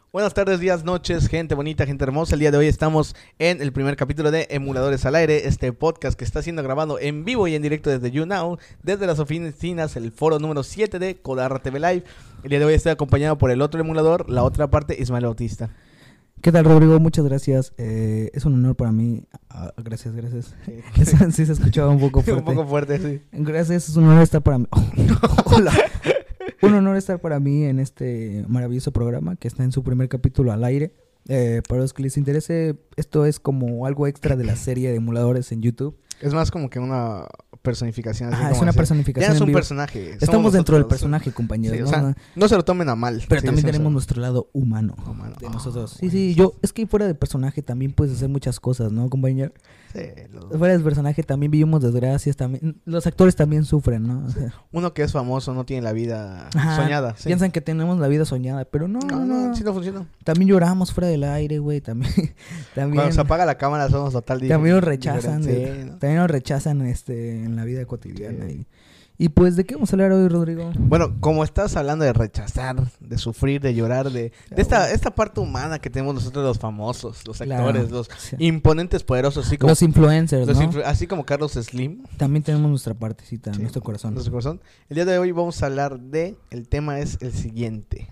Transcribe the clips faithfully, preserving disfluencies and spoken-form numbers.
Buenas tardes, días, noches, gente bonita, gente hermosa. El día de hoy estamos en el primer capítulo de Emuladores al Aire, este podcast que está siendo grabado en vivo y en directo desde YouNow, desde las oficinas, el foro número siete de Codarra T V Live. El día de hoy estoy acompañado por el otro emulador, la otra parte, Ismael Bautista. ¿Qué tal, Rodrigo? Muchas gracias. Eh, es un honor para mí. Ah, gracias, gracias. Sí. Eso sí se escuchaba un poco fuerte. Un poco fuerte, sí. Gracias, es un honor estar para mí. Oh, hola. Un honor estar para mí en este maravilloso programa que está en su primer capítulo al aire. Eh, para los que les interese, esto es como algo extra de la serie de emuladores en YouTube. Es más como que una personificación. Así Ah, es como una hacer- personificación Ya es en un vivo. personaje. Estamos somos dentro del nosotros. personaje, compañeros. Sí, o ¿no? sea, No- no se lo tomen a mal. Pero Sí, también sí, o tenemos sea, nuestro lado humano, humano. de Ah, nosotros. Sí, bueno. sí, yo, es que fuera de personaje también puedes hacer muchas cosas, ¿no, compañero? Sí, lo- Fuera del personaje también vivimos desgracias, también los actores también sufren, ¿no? O sea, Uno que es famoso no tiene la vida ajá, soñada. Sí. piensan que tenemos la vida soñada, pero no, No, no, no, no. sí no funciona. También lloramos fuera del aire, güey, también, también, Cuando se apaga la cámara somos total también nos difer- rechazan, diferentes. de- Sí, ¿no? también nos rechazan, este, en la vida cotidiana. Sí. Y, y pues, ¿de qué vamos a hablar hoy, Rodrigo? Bueno, como estás hablando de rechazar, de sufrir, de llorar, de, de esta, esta parte humana que tenemos nosotros los famosos, los Claro, actores, los sí. imponentes poderosos, así como, Los influencers, los ¿no? influ- así como Carlos Slim, También tenemos nuestra partecita, Sí, nuestro corazón. nuestro corazón. El día de hoy vamos a hablar de, el tema es el siguiente: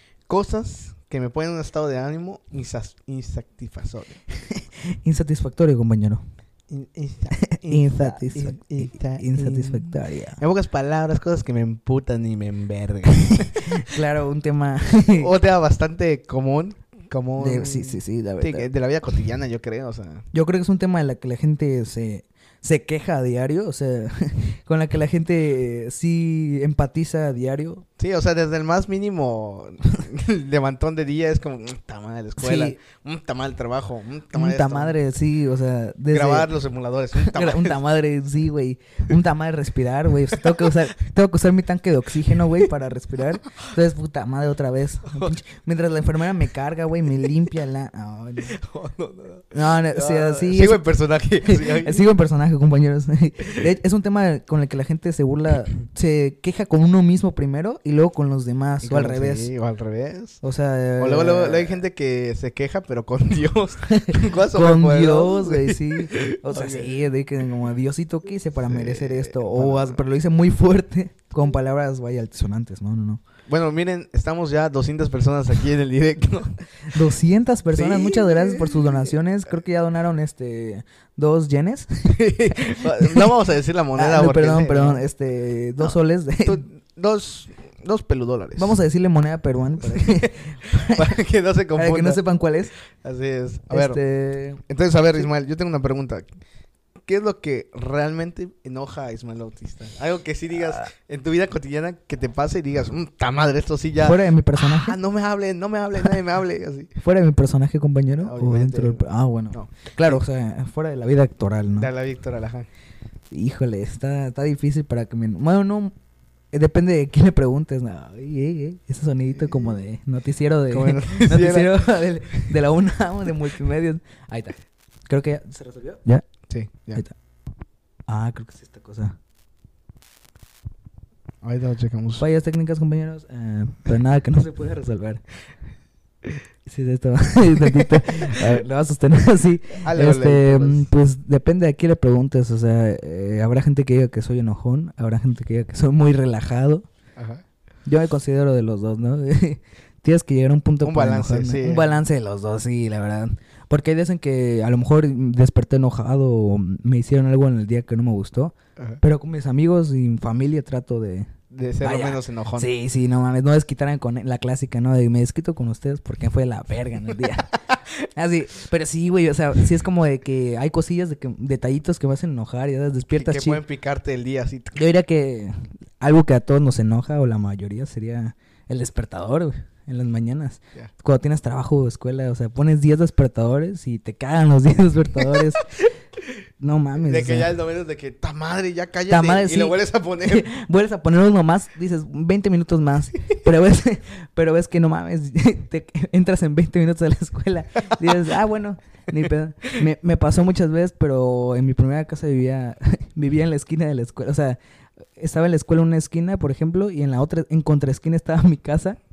cosas que me ponen en un estado de ánimo insas- insatisfactorio. Insatisfactorio, compañero. In- insa- Insatisfac- in- insa- Insatisfactoria. En pocas palabras, cosas que me emputan y me envergan. Claro, un tema Un tema bastante común. Común de, sí, sí, sí, la Sí, verdad. de la vida cotidiana, yo creo, o sea. Yo creo que es un tema de la que la gente se, se queja a diario, o sea, con la que la gente eh, sí empatiza a diario. Sí, o sea, desde el más mínimo levantón de día es como, un tamal de la escuela, Sí. un tamal de trabajo, un tamal Un tamadre, sí, o sea, desde... grabar los emuladores, un tamal. Un tamadre, sí, güey. Un tamadre respirar, güey. O sea, tengo que usar, tengo que usar mi tanque de oxígeno, güey, para respirar. Entonces, puta madre, otra vez. Pinche- Mientras la enfermera me carga, güey, me limpia la... Ay, no. No, no, no. No, no, o sea, Ah, sí. sigo es- en personaje. sí, ay. Sigo en personaje, compañeros. De hecho, es un tema con el que la gente se burla, se queja con uno mismo primero y luego con los demás, Y o al como- revés. sí, o al revés. O sea, O luego, luego, luego hay gente que se queja, pero con Dios. Con con Dios, güey, sí. O sea, Ok. sí, de que como Diosito, ¿qué hice para Sí, merecer esto? O, para- as- pero lo hice muy fuerte, con palabras, vaya, altisonantes, no, no, no. Bueno, miren, estamos ya doscientas personas aquí en el directo. doscientas personas, Sí, muchas gracias güey. por sus donaciones. Creo que ya donaron, este, dos yenes. No vamos a decir la moneda Ah, no, porque... perdón, sí, perdón, ¿no? este, dos No, soles. de- Tú- dos, dos peludólares. Vamos a decirle moneda peruana para que, Para que no se para confunda. que no sepan cuál es. Así es. A ver, Este, entonces, a ver, sí. Ismael, yo tengo una pregunta. ¿Qué es lo que realmente enoja a Ismael Bautista? Algo que sí digas en tu vida cotidiana que te pase y digas, "Mm, ta madre, esto sí ya... fuera de mi personaje, Ah, no me hablen, no me hablen, nadie me hable", así. fuera de mi personaje, compañero, Ah, o obviamente. dentro del... Ah, bueno. No, Claro, o sea, fuera de la vida actoral, ¿no? de la Víctor Alaján. Híjole, está, está difícil para que me... Bueno, no... eh, Depende de quién le preguntes. No, ey, ey, ey, ese sonidito como de noticiero de... Como de noticiero de, de la UNAM, de multimedios. Ahí está. Creo que ya... ¿Se resolvió? ¿Ya? Sí, ya. Ahí está. Ah, creo que es esta cosa. Ahorita lo checamos. Fallas técnicas, compañeros. eh, pero nada que no se puede resolver. Sí, de esto. Tantito. A ver, lo va a sostener así. Ale, ole, Este, pues. mm, pues depende de a quién le preguntes. O sea, eh, habrá gente que diga que soy enojón, habrá gente que diga que soy muy relajado. Ajá. Yo me considero de los dos, ¿no? Tienes que llegar a un punto Un para balance, enojarme. sí. Un balance de los dos, sí, la verdad. Porque hay días en que a lo mejor desperté enojado o me hicieron algo en el día que no me gustó. Ajá. Pero con mis amigos y mi familia trato de... De ser lo Vaya. menos enojón. Sí, sí, no mames, no desquitaran con la clásica, ¿no? De me desquito con ustedes porque fue la verga en el día. Así, pero sí, güey, o sea, sí es como de que hay cosillas, de que, detallitos que me hacen enojar y ya Que, despiertas que chido. pueden picarte el día así. Yo diría que algo que a todos nos enoja, o la mayoría, sería el despertador, güey, en las mañanas. Ya. Cuando tienes trabajo o escuela, o sea, pones diez despertadores y te cagan los diez despertadores. No mames. De o que sea, ya el domingo es de que, ta madre, ya cállate. Ta madre, y sí. lo vuelves a poner. vuelves a poner uno más, dices veinte minutos más, pero ves, pero ves que no mames, te entras en veinte minutos de la escuela, dices, ah, bueno, ni pedo. Me, me pasó muchas veces, pero en mi primera casa vivía, vivía en la esquina de la escuela, o sea, estaba en la escuela en una esquina, por ejemplo, y en la otra, en contraesquina estaba mi casa.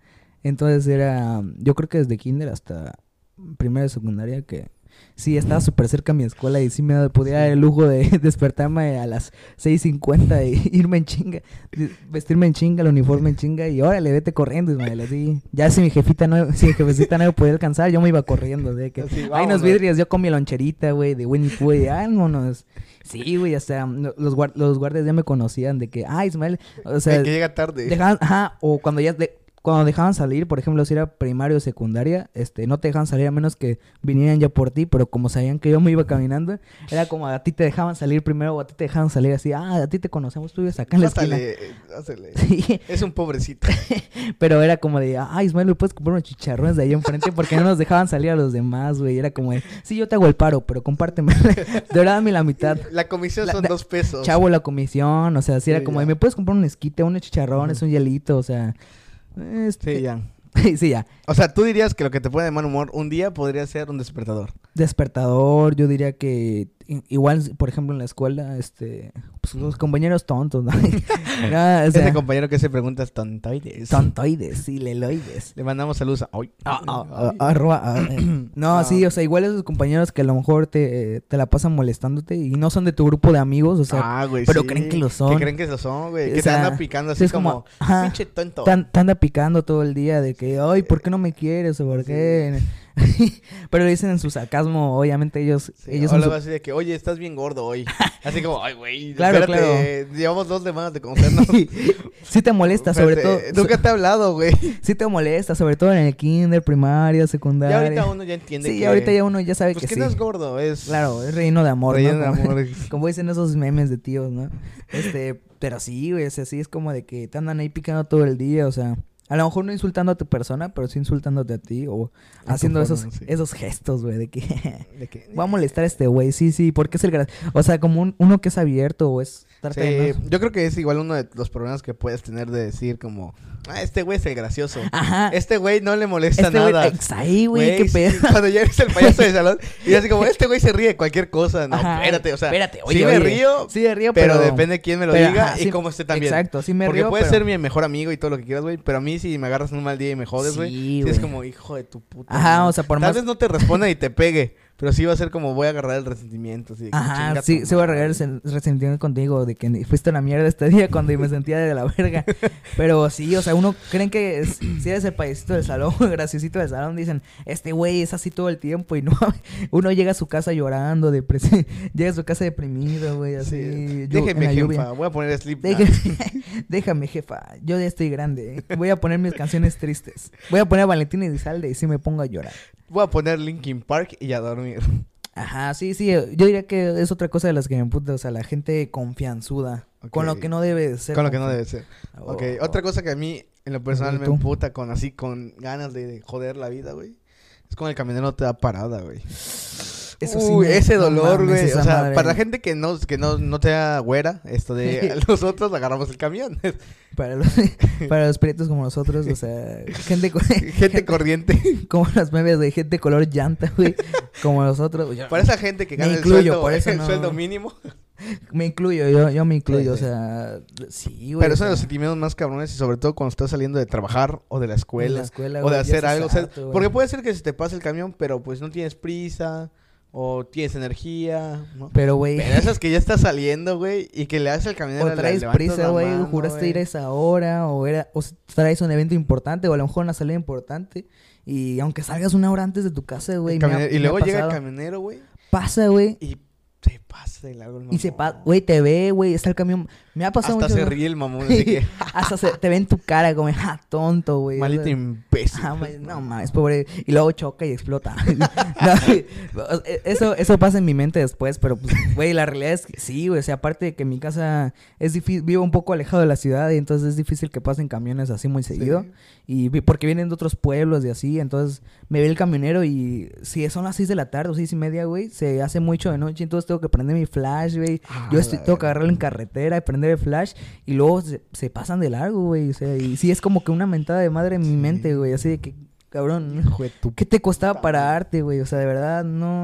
Entonces era, yo creo que desde kinder hasta primero de secundaria que sí, estaba súper cerca de mi escuela y sí me podía dar el lujo de despertarme a las seis cincuenta e irme en chinga, vestirme en chinga, el uniforme en chinga y órale, vete corriendo, Ismael, así. Ya si mi jefita no, si mi jefecita no me podía alcanzar, yo me iba corriendo, de que, Así, ay, nos vámonos. vidrios, yo con mi loncherita, güey, de Winnie Pooh, y vámonos. Sí, güey, hasta los, guar- los guardias ya me conocían de que, ah, Ismael, o sea, El que llega tarde. dejaban, ajá, o cuando ya de- cuando dejaban salir, por ejemplo, si era primaria o secundaria, este, no te dejaban salir a menos que vinieran ya por ti, pero como sabían que yo me iba caminando, era como a ti te dejaban salir primero o a ti te dejaban salir así, ah, a ti te conocemos, tú vives acá en la esquina. Pásale, pásale. Sí, Es un pobrecito. pero era como de, ah, Ismael, ¿me puedes comprar unos chicharrones de ahí enfrente? Porque no nos dejaban salir a los demás, güey. Era como de, sí, yo te hago el paro, pero compárteme. De verdad, dame la mitad. La comisión La- son da- dos pesos. Chavo, la comisión, o sea, sí era Sí, como ya. de, ¿me puedes comprar un esquite, unos chicharrones, un hielito? O sea, este... Sí, ya. sí, ya. O sea, tú dirías que lo que te pone de mal humor un día podría ser un despertador. Despertador, yo diría que i- igual, por ejemplo, en la escuela, este, pues los compañeros tontos, ¿no? No, o Ese sea, compañero que se pregunta es tontoides. tontoides y leloides. Le mandamos saludos a hoy. Ah, ah, ah, arroba, ah, eh. No, Ah. sí, o sea, igual esos compañeros que a lo mejor te, eh, te la pasan molestándote y no son de tu grupo de amigos, o sea, ah, güey, pero sí. creen que lo son. Que creen que lo son, güey. O Que sea, te anda picando sí, así es como, como, ajá, pinche tonto. te, an- te anda picando todo el día de que, ay, ¿por qué no me quieres? O por Sí. qué... Pero lo dicen en su sarcasmo, obviamente ellos, Sí, ellos o son luego su- así de que, oye, estás bien gordo hoy. Así como, ay, güey, Claro, espérate, llevamos dos semanas de conocernos. sí te molesta, sobre todo, Espérate, Nunca te he hablado, güey. sí te molesta, sobre todo en el kinder, primaria, secundaria. Ya ahorita uno ya entiende Sí, que... ahorita ya uno ya sabe Pues que, que sí. no es gordo, es... Claro, es relleno de amor, Relleno ¿no? de Como, amor. como dicen esos memes de tíos, ¿no? Este, pero sí, güey, o sea, sí es como de que te andan ahí picando todo el día, o sea, a lo mejor no insultando a tu persona, pero sí insultándote a ti o A tu haciendo esos, forma, sí. esos gestos, güey, de que De que... voy a molestar a este güey, sí, sí, porque es el gra... O sea, como un- uno que es abierto o es... trata de Sí, no- yo creo que es igual uno de los problemas que puedes tener de decir como, ah, este güey es el gracioso. Ajá. Este güey no le molesta Este güey, nada. ex- ahí, güey, qué sí, pedo. Cuando ya eres el payaso de salón y así como, este güey se ríe de cualquier cosa. No, Ajá, espérate, o sea, espérate, sí oye, me oye, río, sí me río, pero, pero... depende de quién me lo pero, diga ajá, y sí, cómo esté también. Exacto, sí me Porque río, puedes pero... ser mi mejor amigo y todo lo que quieras, güey, pero a mí si me agarras en un mal día y me jodes, güey, Sí, sí, güey. es como, hijo de tu puta. Ajá, madre. o sea, por Tal más... vez no te responda y te pegue, pero sí va a ser como voy a agarrar el resentimiento. Así de que Ajá, chinga sí, tu se va a madre. regar ese resentimiento contigo de que fuiste una mierda este día cuando me sentía de la verga. Pero sí, o sea, uno creen que es- si eres el payasito del salón, el graciosito del salón, dicen, este güey es así todo el tiempo y no, uno llega a su casa llorando, depresi- llega a su casa deprimido, güey, así. Sí. llu- en Déjeme, la lluvia. jefa, voy a poner sleep. Déjame, déjame, jefa, yo ya estoy grande, voy a poner mis canciones tristes. Voy a poner a Valentín Elizalde y sí me pongo a llorar. Voy a poner Linkin Park y a dormir. Ajá, sí, sí, yo diría que es otra cosa de las que me emputa, o sea, la gente confianzuda, con lo Ok. que no debe de ser. Con lo que no confi- debe ser. Oh, Ok, otra cosa que a mí en lo personal me tú. emputa con así, con ganas de joder la vida, güey. Es cuando el camionero te da parada, güey. Eso sí Uy, me- ese no dolor, mames, güey. esa O sea, madre. para la gente que no, que no, no te da güera, esto de nosotros agarramos el camión. Para los, para los prietos como nosotros, o sea, gente, co- Gente corriente. como las memes de gente color llanta, güey, como nosotros. Yo- Para esa gente que Me gana el incluyo, sueldo, por eso el no- sueldo mínimo. Me incluyo, yo, yo me incluyo, Sí, o sí. sea, sí, güey. Pero o son de los sea, sentimientos más cabrones y sobre todo cuando estás saliendo de trabajar o de la escuela. en la escuela, O güey, de ya hacer estás algo. O sea, harto, güey. porque puede ser que se te pase el camión, pero pues no tienes prisa o tienes energía, ¿no? Pero, güey, Pero esas que ya está saliendo, güey, y que le haces el camionero. o le traes levantas prisa, la güey, mano, juraste ir a güey. esa hora, o era, o traes un evento importante, o a lo mejor una salida importante, y aunque salgas una hora antes de tu casa, güey, El me ha- camionero- Y me ha luego llega el pasado. camionero, güey, Pasa, güey, y se pasa de largo el mamón. y se pa- güey, te ve, güey, está el camión, me ha pasado Hasta mucho. se ríe el mamón, así que, Hasta se, te ve en tu cara como, ja, tonto, güey. maldito O sea, imbécil. ah, ma- no mames, pobre. Y luego choca y explota. No, eso, eso pasa en mi mente después, pero pues, güey, la realidad es que sí, güey. O sea, aparte de que mi casa es difícil, vivo un poco alejado de la ciudad y entonces es difícil que pasen camiones así muy seguido. Sí. Y vi- porque vienen de otros pueblos y así, entonces me ve el camionero y si son las seis de la tarde o seis y media, güey, se hace mucho de noche, entonces tengo que prender mi flash, güey. Ah, Yo estoy, la tengo que verga. agarrarlo en carretera y prender el flash y luego se, se pasan de largo, güey. O sea, y sí es como que una mentada de madre en mi Sí. mente, güey. Así de que, cabrón, Hijo de tu ¿qué te costaba puta pararte, güey? O sea, de verdad, no... Te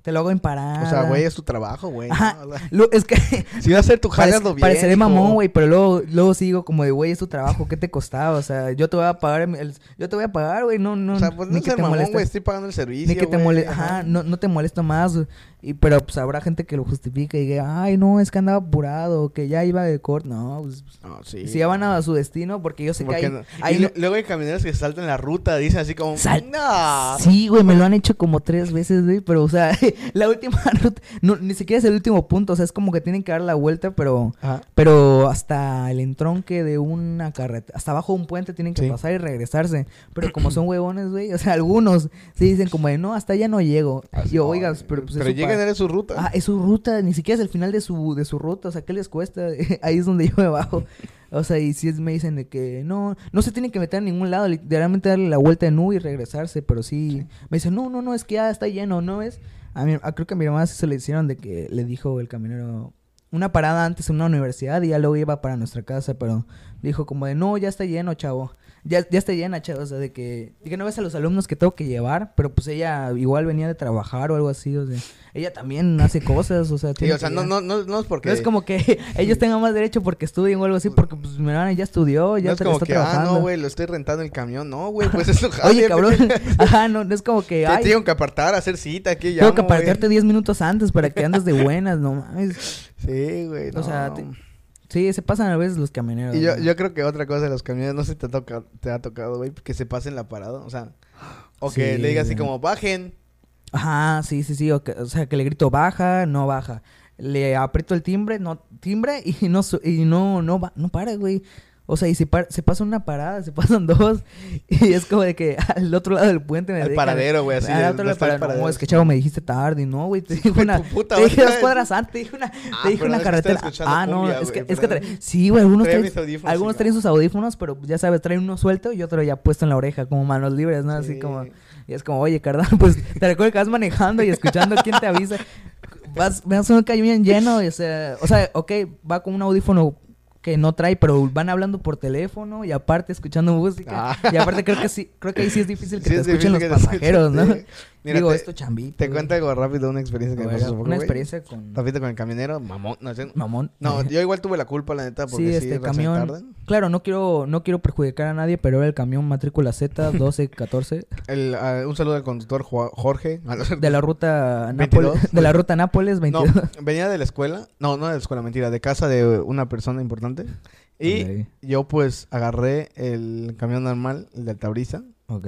te lo hago en parada. O sea, güey, es tu trabajo, güey. Ajá. ¿no? O sea, Lo, es que... si va a ser tu jale, hazlo bien, pareceré hijo. mamón, güey, pero luego, luego sigo como de, güey, es tu trabajo, ¿qué te costaba? O sea, yo te voy a pagar, el, yo te voy a pagar, güey, no, no, O sea, pues ni no que ser te mamón, molestes. güey, estoy pagando el servicio, Ni que te güey, moleste, ajá, no, no te molesto más, güey. Y, pero pues habrá gente que lo justifique y diga, ay, no, es que andaba apurado, que ya iba de corte. No, pues, No, sí. si ya van a su destino, porque yo sé que Porque hay... no- hay y lo- luego hay camioneros que saltan la ruta, dicen así como, Sal- no. Sí, güey, me lo han hecho como tres veces, güey, pero, o sea, la última ruta, no, ni siquiera es el último punto, o sea, es como que tienen que dar la vuelta, pero, Ajá. pero hasta el entronque de una carretera, hasta abajo de un puente tienen que Sí. pasar y regresarse, pero como son huevones, güey, o sea, algunos sí dicen como de, no, hasta allá no llego, y yo, oiga, pero pues Pero eso llegan pa- en su ruta. Ah, es su ruta, ni siquiera es el final de su, de su ruta, o sea, ¿qué les cuesta? Ahí es donde yo me bajo. O sea, y si es- me dicen de que no, no se tienen que meter a ningún lado, literalmente darle la vuelta en U y regresarse, pero sí, me dicen, no, no, no, es que ya está lleno, ¿no ves? A mí, a- creo que a mi mamá sí se le hicieron de que le dijo el camionero una parada antes en una universidad y ya luego iba para nuestra casa, pero dijo como de, no, ya está lleno, chavo. Ya, ya está llena, chavo, o sea, de que, de que no ves a los alumnos que tengo que llevar, pero pues ella igual venía de trabajar o algo así, o sea, ella también hace cosas, o sea, Sí, tiene o sea, que no, ya- no, no, no es porque... no es como que ellos tengan más derecho porque estudien o algo así, porque pues mi hermana ya estudió, ya no es tra- como está que, ah, trabajando. no, güey, lo estoy rentando el camión. No, güey, pues es tu jale. Oye, cabrón, pendeja. ajá, no, no es como que, Te ay, tengo que apartar, hacer cita, aquí ya. tengo que apartarte diez minutos antes para que andes de buenas, no mames. Sí, güey, no. O sea, te- Sí, se pasan a veces los camioneros. Y yo, ¿no? yo creo que otra cosa de los camiones, no sé si te, toca, te ha tocado, güey, que se pasen la parada, o sea, o que Sí, le diga así güey. como, bajen. Ajá, sí, sí, sí. O, que- o sea, que le grito baja, no baja. Le aprieto el timbre, no timbre y no su- y no no va, no para, güey. O sea, y se, par- se pasa una parada, se pasan dos y es como de que al otro lado del puente me Al dejan- paradero, güey, así Al de- otro lado no del está el paradero. No, paradero. es que chavo me dijiste tarde, no, güey, te dije Hijo de una tu puta, te dije güey. dos cuadras antes, te dije una Ah, te dije perdón, una es que carretera. estaba escuchando Ah, no, cumbia, es que güey, es que perdón. trae- sí, güey, algunos Traía traen, mis audífonos, algunos sí, traen no. sus audífonos, pero ya sabes, traen uno suelto y otro ya puesto en la oreja como manos libres, ¿no? Así Sí. como y es como, "Oye, carnal, pues te recuerdo que vas manejando y escuchando quién te avisa." Vas, vas a un camión lleno, y, o sea, o sea, ok, va con un audífono que no trae, pero van hablando por teléfono y aparte escuchando música. Ah. Y aparte creo que sí, creo que ahí sí es difícil que Sí, te es escuchen difícil los que te pasajeros, ¿no? escuchen, sí. Mira, Digo, te- esto chambito. Te güey. cuento algo rápido, una experiencia que A me ver, pasó hace poco, una güey. experiencia con Rapidito con el camionero, mamón. No, sé- mamón. no, yo igual tuve la culpa, la neta, porque Sí, sí, este recién camión. tardan. Claro, no quiero no quiero perjudicar a nadie, pero era el camión matrícula Z doce catorce El, ah, un saludo al conductor Ju- Jorge. A los- de la ruta veintidós, Nápoles, de la ruta Nápoles No, veintidós. venía de la escuela. No, no de la escuela, mentira. De casa de una persona importante. Y Ok. yo, pues, agarré el camión normal, el de Altabrisa. Ok.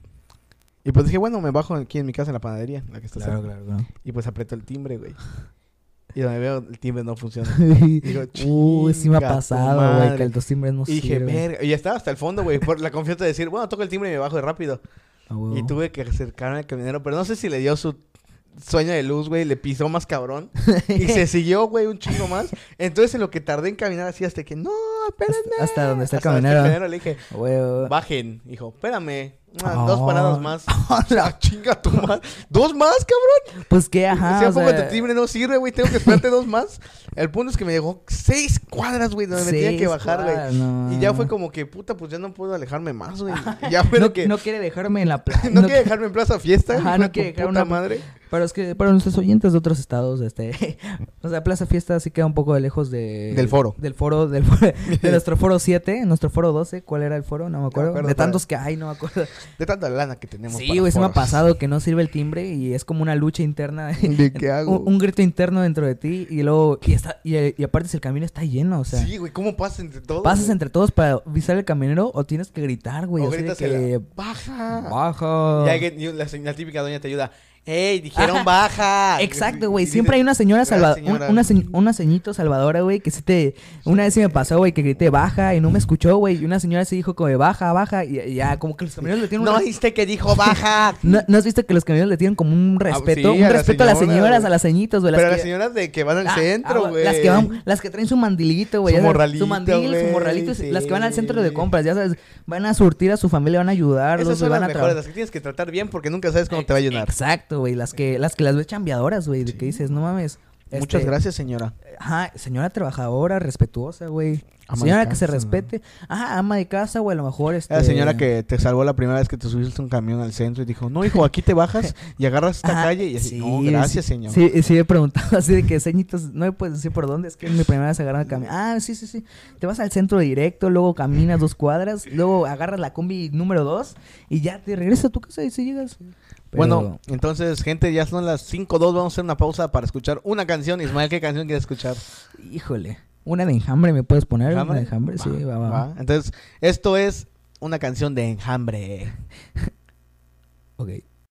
Y pues dije, bueno, me bajo aquí en mi casa en la panadería, la que está Claro, cerca. claro, claro. Y pues aprieto el timbre, güey. Y donde veo el timbre no funciona. Digo, Uy, sí me ha "Chinga tu pasado, güey, madre". que el dos timbres no Y dije, sirven. verga. Y ya estaba hasta el fondo, güey. Por la confianza de decir, bueno, toco el timbre y me bajo de rápido. A huevo. Y tuve que acercarme al camionero. Pero no sé si le dio su sueño de luz, güey. Le pisó más cabrón. Y se siguió, güey, un chingo más. Entonces, en lo que tardé en caminar así hasta que, no, espérenme. Hasta, hasta donde está el Hasta donde camionero. camionero le dije, A huevo. bajen. Dijo, espérame. Ah, Oh. Dos paradas más. Hola. Ah, chinga tu madre. ¿Dos más, cabrón? Pues qué, ajá. si a o poco sea, tu timbre no sirve, güey. Tengo que esperarte dos más. El punto es que me dejó seis cuadras, güey, donde me tenía que seis bajar, güey. cuadras, no. Y ya fue como que, puta, pues ya no puedo alejarme más, güey. Y ya fue no, lo que... no quiere dejarme en la plaza. no quiere dejarme en Plaza Fiesta. Ajá, hijo no de tu quiere dejar puta una- madre. Pero es que para nuestros oyentes de otros estados, este, o sea, Plaza Fiesta sí queda un poco de lejos de... Del foro. Del foro, del foro, de nuestro foro siete, nuestro foro doce. ¿Cuál era el foro? No me acuerdo. acuerdo, de pero- tantos que hay, no me acuerdo. De tanta lana que tenemos. Sí, para güey, se me ha foros. pasado que no sirve el timbre y es como una lucha interna. ¿De qué hago? un, un grito interno dentro de ti y luego, y, está, y, y aparte si el camino está lleno, o sea... Sí, güey, ¿cómo pasas entre todos? ¿Pasas güey? entre todos para avisar al camionero o tienes que gritar, güey? O así de gritas que, el, baja. baja. Y alguien- y la, la típica doña te ayuda. ¡Ey, dijeron baja! Exacto, güey. Y Siempre hay dices, una señora "Gracias, salva señora". un- una, señ- una ceñito salvadora, güey, que sí te... Una vez sí me pasó, güey, que grité baja y no me escuchó, güey. Y una señora sí dijo como de baja, baja. Y, y ya, como que los camioneros le tienen un... ¿No res- oíste que dijo baja? ¿No, ¿no has visto que los camioneros le tienen como un respeto? sí, un a las respeto a las señoras, señoras, güey. a las ceñitos, güey. las Pero que- las señoras de que van al Ah, centro, ah, güey. Las que van, las que traen su mandilito, güey. Su ya sabes, morralito, Su mandil, güey, su morralito. y sí. Las que van al centro de compras, ya sabes. Van a surtir a su familia, van a ayudarlos. Esas son güey, las van a mejores, trabajar. las que tienes que tratar bien porque nunca sabes cómo te va a llenar. Exacto, güey. Las que, las que las ves chambeadoras, güey. De que dices, no mames. Este, Muchas gracias, señora. Ajá, señora trabajadora, respetuosa, güey. Ama Señora de que se casa. respete. Ajá, ama de casa, güey, a lo mejor este... La señora que te salvó la primera vez que te subiste a un camión al centro y dijo, no, hijo, aquí te bajas y agarras esta Ajá, calle y así, sí, no, gracias, sí, señor. Sí, sí, he preguntado así de que, ceñitos, no me puedes decir por dónde, es que es mi primera vez agarrar el camión. Ah, sí, sí, sí. Te vas al centro directo, luego caminas dos cuadras, luego agarras la combi número dos y ya te regresas a tu casa y si llegas. Pero... Bueno, entonces, gente, ya son las cinco dos, vamos a hacer una pausa para escuchar una canción. Ismael, ¿qué canción quieres escuchar? Híjole, una de Enjambre, ¿me puedes poner? ¿Enjambre? Una de Enjambre, sí, va, va. Va. Entonces, esto es una canción de Enjambre. Ok.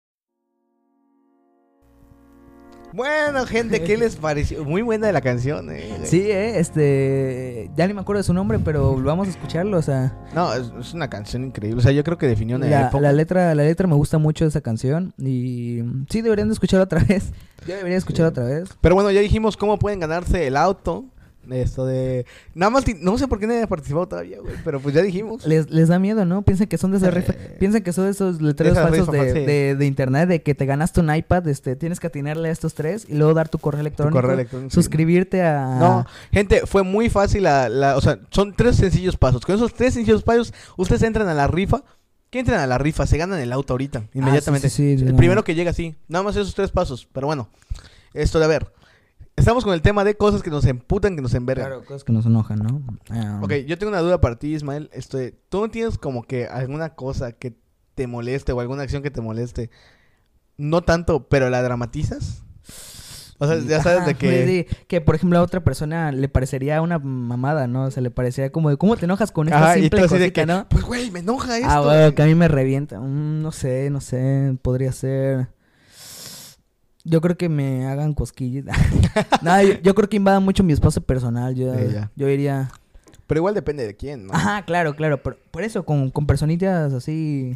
Bueno, gente, ¿qué les pareció? Muy buena la canción, eh. Sí, eh, este, ya ni me acuerdo de su nombre, pero vamos a escucharlo, o sea, No, es, es una canción increíble. O sea, yo creo que definió una la, época. la letra, la letra me gusta mucho de esa canción y sí deberían de escucharla otra vez. Yo debería escucharla otra vez. Pero bueno, ya dijimos cómo pueden ganarse el auto. Esto de... Nada más, ti- no sé por qué nadie ha participado todavía, güey. Pero pues ya dijimos. Les, les da miedo, ¿no? Piensan que son de esas Eh, rifas, piensan que son de esos letreros esas falsos rifas, de, sí. de, de internet, de que te ganaste un iPad, este, tienes que atinarle a estos tres y luego dar tu correo Tu electrónico, correo electrónico. sí. suscribirte a... No, gente, fue muy fácil la, la... O sea, son tres sencillos pasos. Con esos tres sencillos pasos, ustedes entran a la rifa. ¿Qué entran a la rifa? Se ganan el auto ahorita, inmediatamente. Ah, sí, sí, sí, el no. primero que llega, sí. Nada más esos tres pasos. Pero bueno, esto de a ver. Estamos con el tema de cosas que nos emputan, que nos envergan. Claro, cosas que nos enojan, ¿no? Ah, Ok, yo tengo una duda para ti, Ismael. Esto de, ¿tú no tienes como que alguna cosa que te moleste o alguna acción que te moleste? No tanto, pero la dramatizas. O sea, ya sabes Ajá, de que... sí, que por ejemplo a otra persona le parecería una mamada, ¿no? O sea, le parecería como de, ¿cómo te enojas con esta Ajá, y tú simple así de cosita, que, no? pues güey, me enoja esto. Ah, bueno, que a mí me revienta. Mm, no sé, no sé, podría ser... Yo creo que me hagan cosquillas. No, yo, yo creo que invada mucho mi espacio personal. Yo, Sí, ya. yo iría... Pero igual depende de quién, ¿no? Ajá, claro, claro. Por, por eso, con, con personitas así...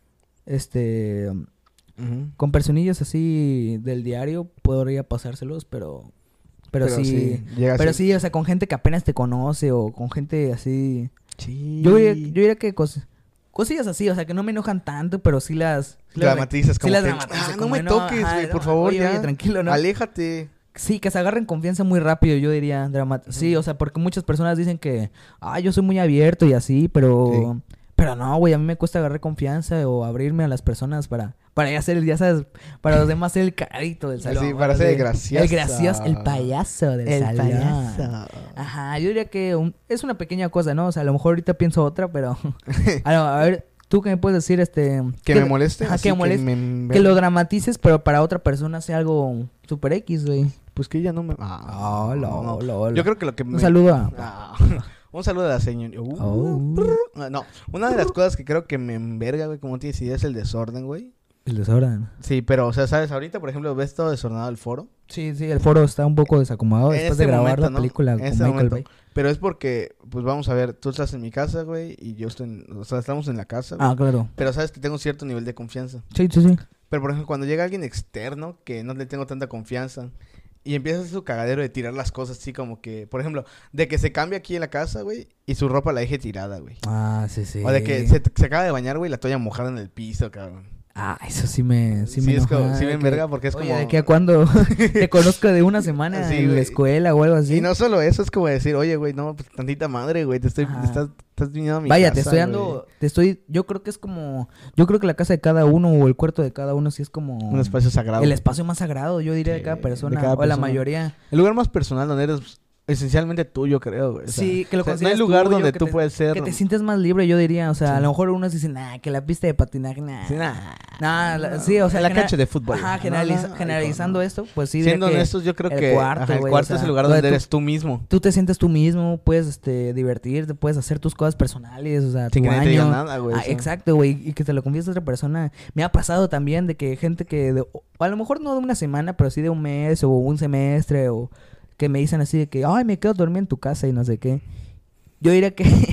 Este... Ujú. Con personillas así del diario podría pasárselos, pero... Pero, Pero sí... sí, llega Pero así. sí, o sea, con gente que apenas te conoce o con gente así... Sí. Yo diría, yo diría que cos- cosillas así, o sea, que no me enojan tanto, pero sí las... Sí las- Dramatizas sí como las que, dramatizo, "Ah, no como me de, toques, ajá, güey, por no, favor, oye, ya. oye, tranquilo, ¿no? Aléjate. Sí, que se agarren confianza muy rápido, yo diría. Drama... Sí, o sea, porque muchas personas dicen que... Ah, yo soy muy abierto y así, pero... Pero no, güey, a mí me cuesta agarrar confianza o abrirme a las personas para... Para ya ser, ya sabes, para los demás ser el carito del salón. Así, para ser el de- gracioso. El gracioso, el payaso del El salón. payaso. Ajá, yo diría que un- es una pequeña cosa, ¿no? O sea, a lo mejor ahorita pienso otra, pero... a, lo- a ver, ¿tú qué me puedes decir? este Que me moleste. Ajá, así que me moleste. me- Que lo dramatices, pero para otra persona sea algo super X, güey. Pues que ella no me... Ah, Hola, no. hola, hola. Yo creo que lo que Un me... saludo a... Ah, un saludo a la señora. Uh, Oh. brr. No, una de las cosas que creo que me enverga, güey, como tienes idea, es el desorden, güey. El desorden. Sí, pero, o sea, ¿sabes? Ahorita, por ejemplo, ves todo desordenado el foro. Sí, sí, el foro está un poco desacomodado En después este de grabar momento, la ¿no? película En con este Michael momento. Bay. Pero es porque, pues vamos a ver, tú estás en mi casa, güey, y yo estoy en... O sea, estamos en la casa, güey. Ah, claro. Pero sabes que tengo un cierto nivel de confianza. Sí, sí, sí. Pero, por ejemplo, cuando llega alguien externo, que no le tengo tanta confianza, y empieza a hacer su cagadero de tirar las cosas así como que... Por ejemplo, de que se cambia aquí en la casa, güey, y su ropa la deje tirada, güey. Ah, sí, sí. O de que se, se acaba de bañar, güey, la toalla mojada en el piso, cabrón. Ah, eso sí me, sí Sí, me es enoja, como- sí me de enverga que, porque es oye, como- de que a cuando te conozco de una semana Sí, en la güey. escuela o algo así. Y no solo eso, es como decir, oye, güey, no, pues tantita madre, güey, te estoy... Ajá. Te estás, estás viniendo a mi Vaya, casa, te estoy dando, güey. te estoy, yo creo que es como, yo creo que la casa de cada uno o el cuarto de cada uno sí es como Un espacio sagrado. el espacio más sagrado, yo diría, de Sí, cada de persona, cada o la persona. mayoría. El lugar más personal donde eres esencialmente tuyo, creo, güey. O sea, Sí, que lo o sea, no hay consideras lugar tuyo, donde que tú te- puedes ser... Que te sientes más libre, yo diría, o sea, Sí. a lo mejor unos dicen, nah, que la pista de patinaje, nah. Sí, nah. Nah, la- sí, o sea, la genera- cancha de fútbol. Ajá, No, generaliza- no, generalizando no. esto, pues sí, diría Siendo que honestos, yo creo el que cuarto, ajá, el güey, o cuarto sea, es el lugar donde donde tú- eres tú mismo. tú te sientes tú mismo, puedes este, divertirte, puedes hacer tus cosas personales, o sea, Sin tu que nadie te diga baño. nada, güey. Ah, o sea. exacto, güey, y que te lo confíes a otra persona. Me ha pasado también de que gente que, de- o a lo mejor no de una semana, pero sí de un mes o un semestre, o que me dicen así de que, ay, me quedo dormir en tu casa y no sé qué. Yo diría que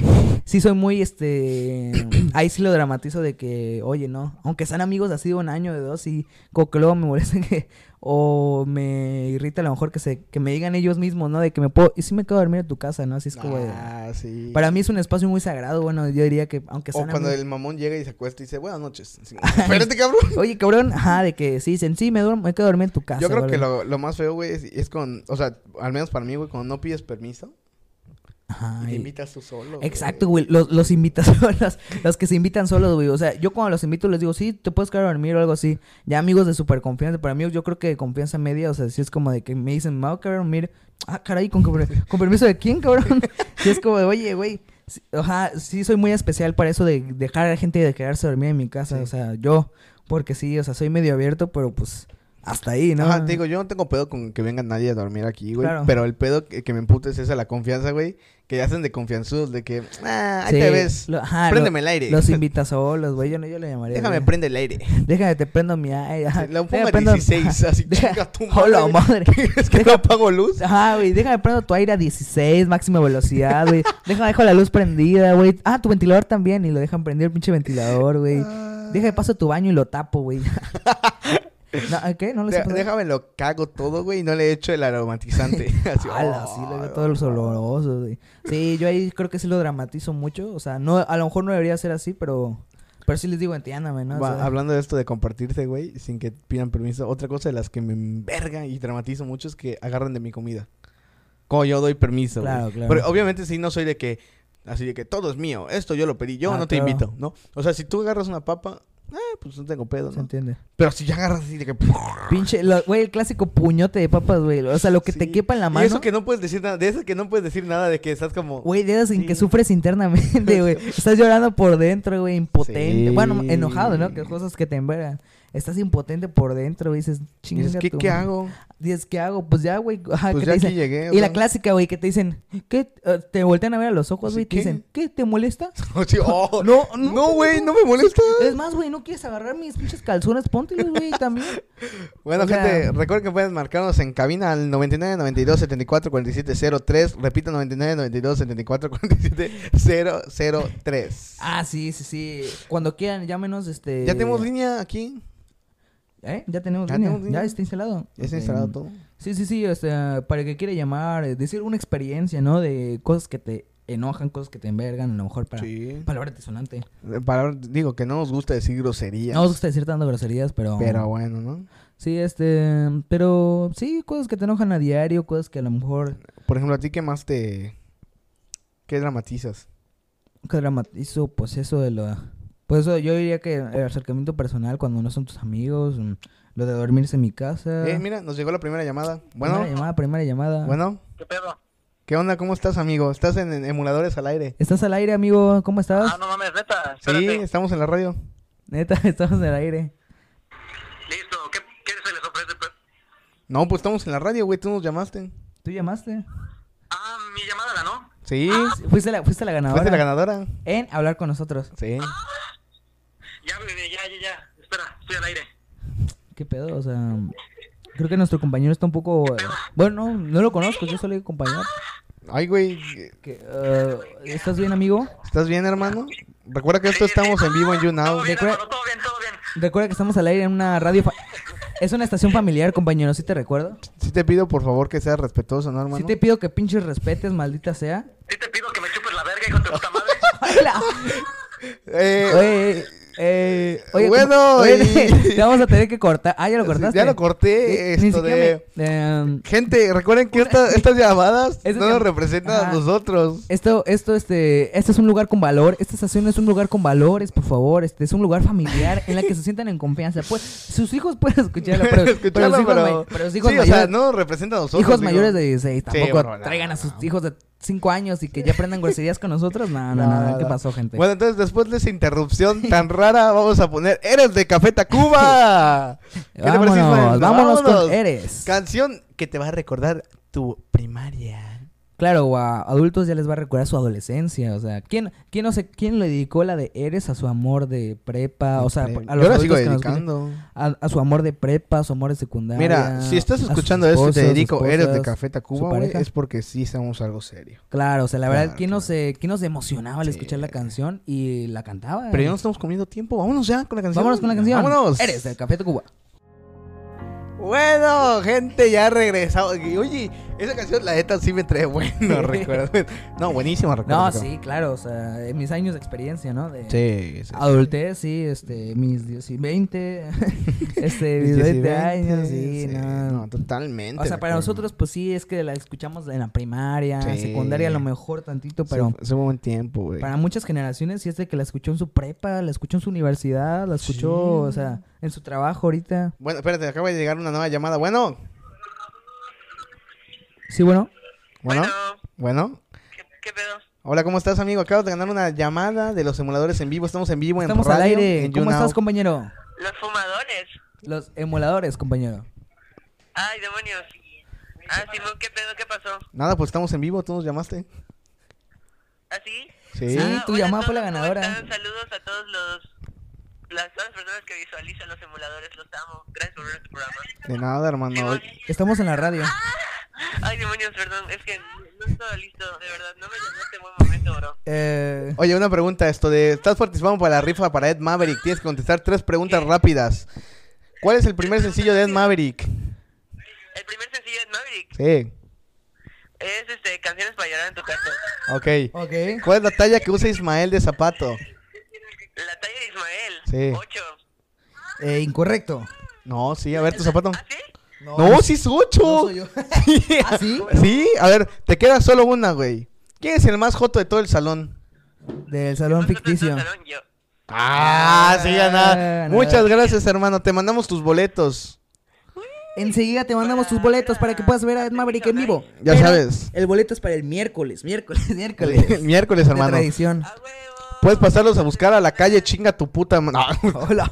sí soy muy, este, ahí sí lo dramatizo de que, oye, no, aunque sean amigos así de un año, de dos, y como que luego me molesta que, o me irrita a lo mejor que se, que me digan ellos mismos, ¿no? De que me puedo, y sí me quedo a dormir en tu casa, ¿no? Así es como de, Ah, sí. para mí es un espacio muy sagrado, bueno, yo diría que, aunque O sean cuando amigos- el mamón llega y se acuesta y dice, buenas noches. Así, espérate, cabrón. Oye, cabrón, ajá, de que sí dicen, sí, me, duermo, me quedo a dormir en tu casa. Yo creo que ¿verdad? lo, lo más feo, güey, es, es con, o sea, al menos para mí, güey, cuando no pides permiso Ajá, y te y- invitas tú solo. Exacto, güey. Los, los invitas solos, los que se invitan solos, güey. O sea, yo cuando los invito les digo, sí, te puedes quedar a dormir o algo así. Ya amigos de súper confianza. Para amigos yo creo que de confianza media, o sea, si es como de que me dicen, me voy a quedar a dormir. Ah, caray, ¿con, con, con permiso de quién, cabrón? Si es como de, oye, güey. Sí, ajá, sí soy muy especial para eso de dejar a la gente de quedarse a dormir en mi casa. Sí. O sea, yo, porque sí, o sea, soy medio abierto, pero pues hasta ahí, ¿no? Ajá, te digo, yo no tengo pedo con que venga nadie a dormir aquí, güey. Claro. Pero el pedo que, que me emputa es esa, la confianza, güey. Que ya hacen de confianzudos, de que, ah, ahí Sí, te ves. lo- ajá, Préndeme lo- el aire. Los invitas solos, güey. Yo, no, yo le llamaría. Déjame güey. prende el aire. Déjame, te prendo mi aire. ajá, Lo pongo déjame a prendo- dieciséis, así, Deja- chinga tu Hola, madre. Es que no apago luz. Ajá, güey, déjame prendo tu aire a dieciséis, máxima velocidad, güey. Déjame, dejo la luz prendida, güey. Ah, tu ventilador también, y lo dejan prendido el pinche ventilador, güey. Ah. Déjame paso tu baño y lo tapo, güey. No, ¿qué? ¿No les De- pasa? déjame lo cago todo, güey, y no le echo el aromatizante. Así, Ala, sí, le veo todos los olorosos, güey. Sí, yo ahí creo que sí lo dramatizo mucho. O sea, no, a lo mejor no debería ser así, pero... Pero sí les digo, entiéndame, ¿no? O Va, sea, hablando de esto de compartirse, güey, sin que pidan permiso, otra cosa de las que me enverga y dramatizo mucho es que agarran de mi comida. Como yo doy permiso, güey. Claro, claro. Pero obviamente sí no soy de que, así de que todo es mío, esto yo lo pedí, yo Ah, no te claro. invito, ¿no? O sea, si tú agarras una papa, eh, pues no tengo pedo, se ¿no? entiende. Pero si ya agarras así de que... Pinche, lo- güey, el clásico puñote de papas, güey. O sea, lo que te Sí. quepa en la Y mano. eso que no puedes decir nada, de eso que no puedes decir nada, de que estás como... Güey, de esas en Sí. que sufres internamente, güey. Estás llorando por dentro, güey, impotente. Sí. Bueno, enojado, ¿no? Que cosas que te envergan. Estás impotente por dentro, güey. Dices, Y chinga dices, ¿qué, tu ¿qué madre". hago? Dices, ¿qué hago? Pues ya, güey. Ajá, Pues ¿qué ya te aquí dicen? llegué. o Y la sea. clásica, güey, que te dicen, ¿qué? Eh, Te voltean a ver a los ojos, Así, güey. Te ¿qué? dicen, ¿qué? ¿Te molesta? Sí, oh, No, no, güey, no me molesta. Es más, güey, ¿no quieres agarrar mis pinches calzones? Póntelos, güey, también. Bueno, O sea- gente, recuerden que pueden marcarnos en cabina al noventa y nueve, noventa y dos, setenta y cuatro, cuarenta y siete cero tres. Repito, noventa y nueve, noventa y dos, setenta y cuatro, cuarenta y siete cero cero tres. Ah, sí, sí, sí. Cuando quieran, llámenos, este... Ya tenemos línea aquí. ¿Eh? Ya tenemos Ya línea. tenemos línea. Ya está instalado. Ya está Ok. instalado todo. Sí, sí, sí, o sea, para el que quiere llamar, eh, decir una experiencia, ¿no? De cosas que te enojan, cosas que te envergan, a lo mejor para Sí. palabra disonante. Eh, Para, digo que no nos gusta decir groserías. No nos gusta decir tanto groserías, pero... Pero bueno, ¿no? Sí, este... Pero sí, cosas que te enojan a diario, cosas que a lo mejor... Por ejemplo, ¿a ti qué más te... ¿Qué dramatizas? Que dramatizo, pues eso de lo... Pues eso, yo diría que el acercamiento personal cuando no son tus amigos, mm, lo de dormirse en mi casa... Eh, mira, nos llegó la primera llamada. Bueno, Primera llamada, primera llamada. bueno. ¿Qué pedo? ¿Qué onda? ¿Cómo estás, amigo? ¿Estás en, en Emuladores al Aire? ¿Estás al aire, amigo? ¿Cómo estás? Ah, no mames, neta. Sí, Espérate. estamos en la radio. Neta, estamos en el aire. Listo. ¿Qué, ¿Qué se les ofrece? pe- No, pues estamos en la radio, güey. Tú nos llamaste. ¿Tú llamaste? Ah, mi llamada, ¿la no? Sí, Fuiste la, fuiste la ganadora. fuiste la ganadora. En hablar con nosotros. Sí. Ya, bebé, ya, ya, ya. Espera, estoy al aire. ¿Qué pedo? O sea, creo que nuestro compañero está un poco... eh, Bueno, no, no lo conozco, yo solo he acompañado. Ay, güey. Que, eh, ¿Estás bien, amigo? ¿Estás bien, hermano? Recuerda que esto estamos en vivo en YouNow. Todo bien, Recuerda- hermano, todo bien, todo bien. Recuerda que estamos al aire en una radio... fa- Es una estación familiar, compañero, ¿sí te recuerdo? Sí te pido, por favor, que seas respetuoso, ¿no, hermano? Sí te pido que pinches respetes, maldita sea. Sí te pido que me chupes la verga, hijo de tu puta madre. ¡Hola! Eh, Oye, eh, oye, Bueno, como- oye, y- te vamos a tener que cortar. Ah, ya lo cortaste. Ya lo corté, Eh, Ni esto siquiera de... me- em, Gente, recuerden que esta- estas llamadas Eso no que- nos representan Ajá. a nosotros. Esto, esto, este, este es un lugar con valor. Esta estación es un lugar con valores, por favor. Este es un lugar familiar en la que se sientan en confianza. Pues, sus hijos pueden escucharlo, pero, Escucharlo, pero los hijos, pero- ma- pero los hijos sí, mayores, o sea, no nos representa a nosotros. hijos digo. mayores de dieciséis, Sí, tampoco bro, no, traigan a no. sus hijos de cinco años y que ya aprendan groserías con nosotros. No, no, no, no, ¿qué Nada. pasó, gente? Bueno, entonces después de esa interrupción tan rara, vamos a poner Eres de Café Tacuba. ¿Qué te parece, vámonos, Ismael? vámonos Vámonos. con Eres. Canción que te va a recordar tu primaria. Claro, o a adultos ya les va a recordar su adolescencia, o sea, ¿quién, quién no sé, quién le dedicó la de Eres a su amor de prepa? O sea, a los Yo la sigo adultos que nos dedicando. escuchan, a, a su amor de prepa, a su amor de secundaria. Mira, si estás a sus escuchando esto y te esposos, dedico Eres de esposas, Café su Tacuba, güey, pareja. es porque sí estamos algo serio. Claro, o sea, la verdad, Claro, ¿quién, claro. nos, se, ¿quién nos emocionaba al Sí. escuchar la canción y la cantaba? Pero ya no estamos comiendo tiempo, vámonos ya con la canción. Vámonos con la canción. Vámonos. Eres del Café Tacuba. Bueno, gente, ya ha regresado. Y, Oye, esa canción, la neta, sí me trae buenos recuerdos. No, buenísimo recuerdo. No, sí, claro, o sea, en mis años de experiencia, ¿no? De Sí, sí. adultez, sí, este, mis diez y veinte, este, mis diez y veinte años, sí, sí, no. no, totalmente. O sea, para recuerdo. nosotros, pues sí, es que la escuchamos en la primaria, Sí. secundaria a lo mejor tantito, pero Hace un buen tiempo, güey. para muchas generaciones sí es de que la escuchó en su prepa, la escuchó en su universidad, la escuchó, Sí. o sea, en su trabajo ahorita. Bueno, espérate, acaba de llegar una nueva llamada. Bueno, Sí, bueno. bueno, Bueno, bueno. ¿qué, qué pedo? Hola, ¿cómo estás, amigo? Acabo de ganar una llamada de los emuladores en vivo. Estamos en vivo Estamos en al radio, aire. en ¿Cómo YouNow. estás, compañero? Los fumadores. Los emuladores, compañero. Ay, demonios. Ah, Simón, ¿qué pedo? ¿Qué pasó? Nada, pues estamos en vivo. ¿Tú nos llamaste? ¿Ah, sí? Sí. Sí. Ah, tu hola a llamada fue la todos, ¿cómo ganadora. están? Saludos a todos los... Las todas las personas que visualizan los emuladores, los amo. Gracias por ver este programa. De nada, hermano. Simón. Estamos en la radio. Ay, demonios, perdón. Es que no estaba listo, de verdad. No me llamaste en buen momento, bro. Eh, Oye, una pregunta. Esto de... ¿Estás participando para la rifa para Ed Maverick? Tienes que contestar tres preguntas rápidas. ¿Cuál es el primer sencillo de Ed Maverick? El primer sencillo de Maverick Sí. es este, Canciones para llorar en tu casa. Ok. ok. ¿Cuál es la talla que usa Ismael de zapato? La talla de Ismael. Sí. ocho. Eh, incorrecto. No, sí, a ver tu zapato. ¿Ah, sí? No, sí es ocho. No soy yo. ¿Ah, sí? Sí, a ver, te queda solo una, güey. ¿Quién es el más joto de todo el salón? Del salón ¿Cuánto te ficticio. salón? Yo. Ah, sí, ya nada. nada. Muchas gracias, hermano. Te mandamos tus boletos. Enseguida te mandamos tus boletos para que puedas ver a Ed Maverick en vivo. Ya Pero sabes. El boleto es para el miércoles, miércoles, miércoles. Miércoles, De hermano. tradición. ¡A huevo! Puedes pasarlos a buscar a la calle, chinga tu puta. ma- No. Hola.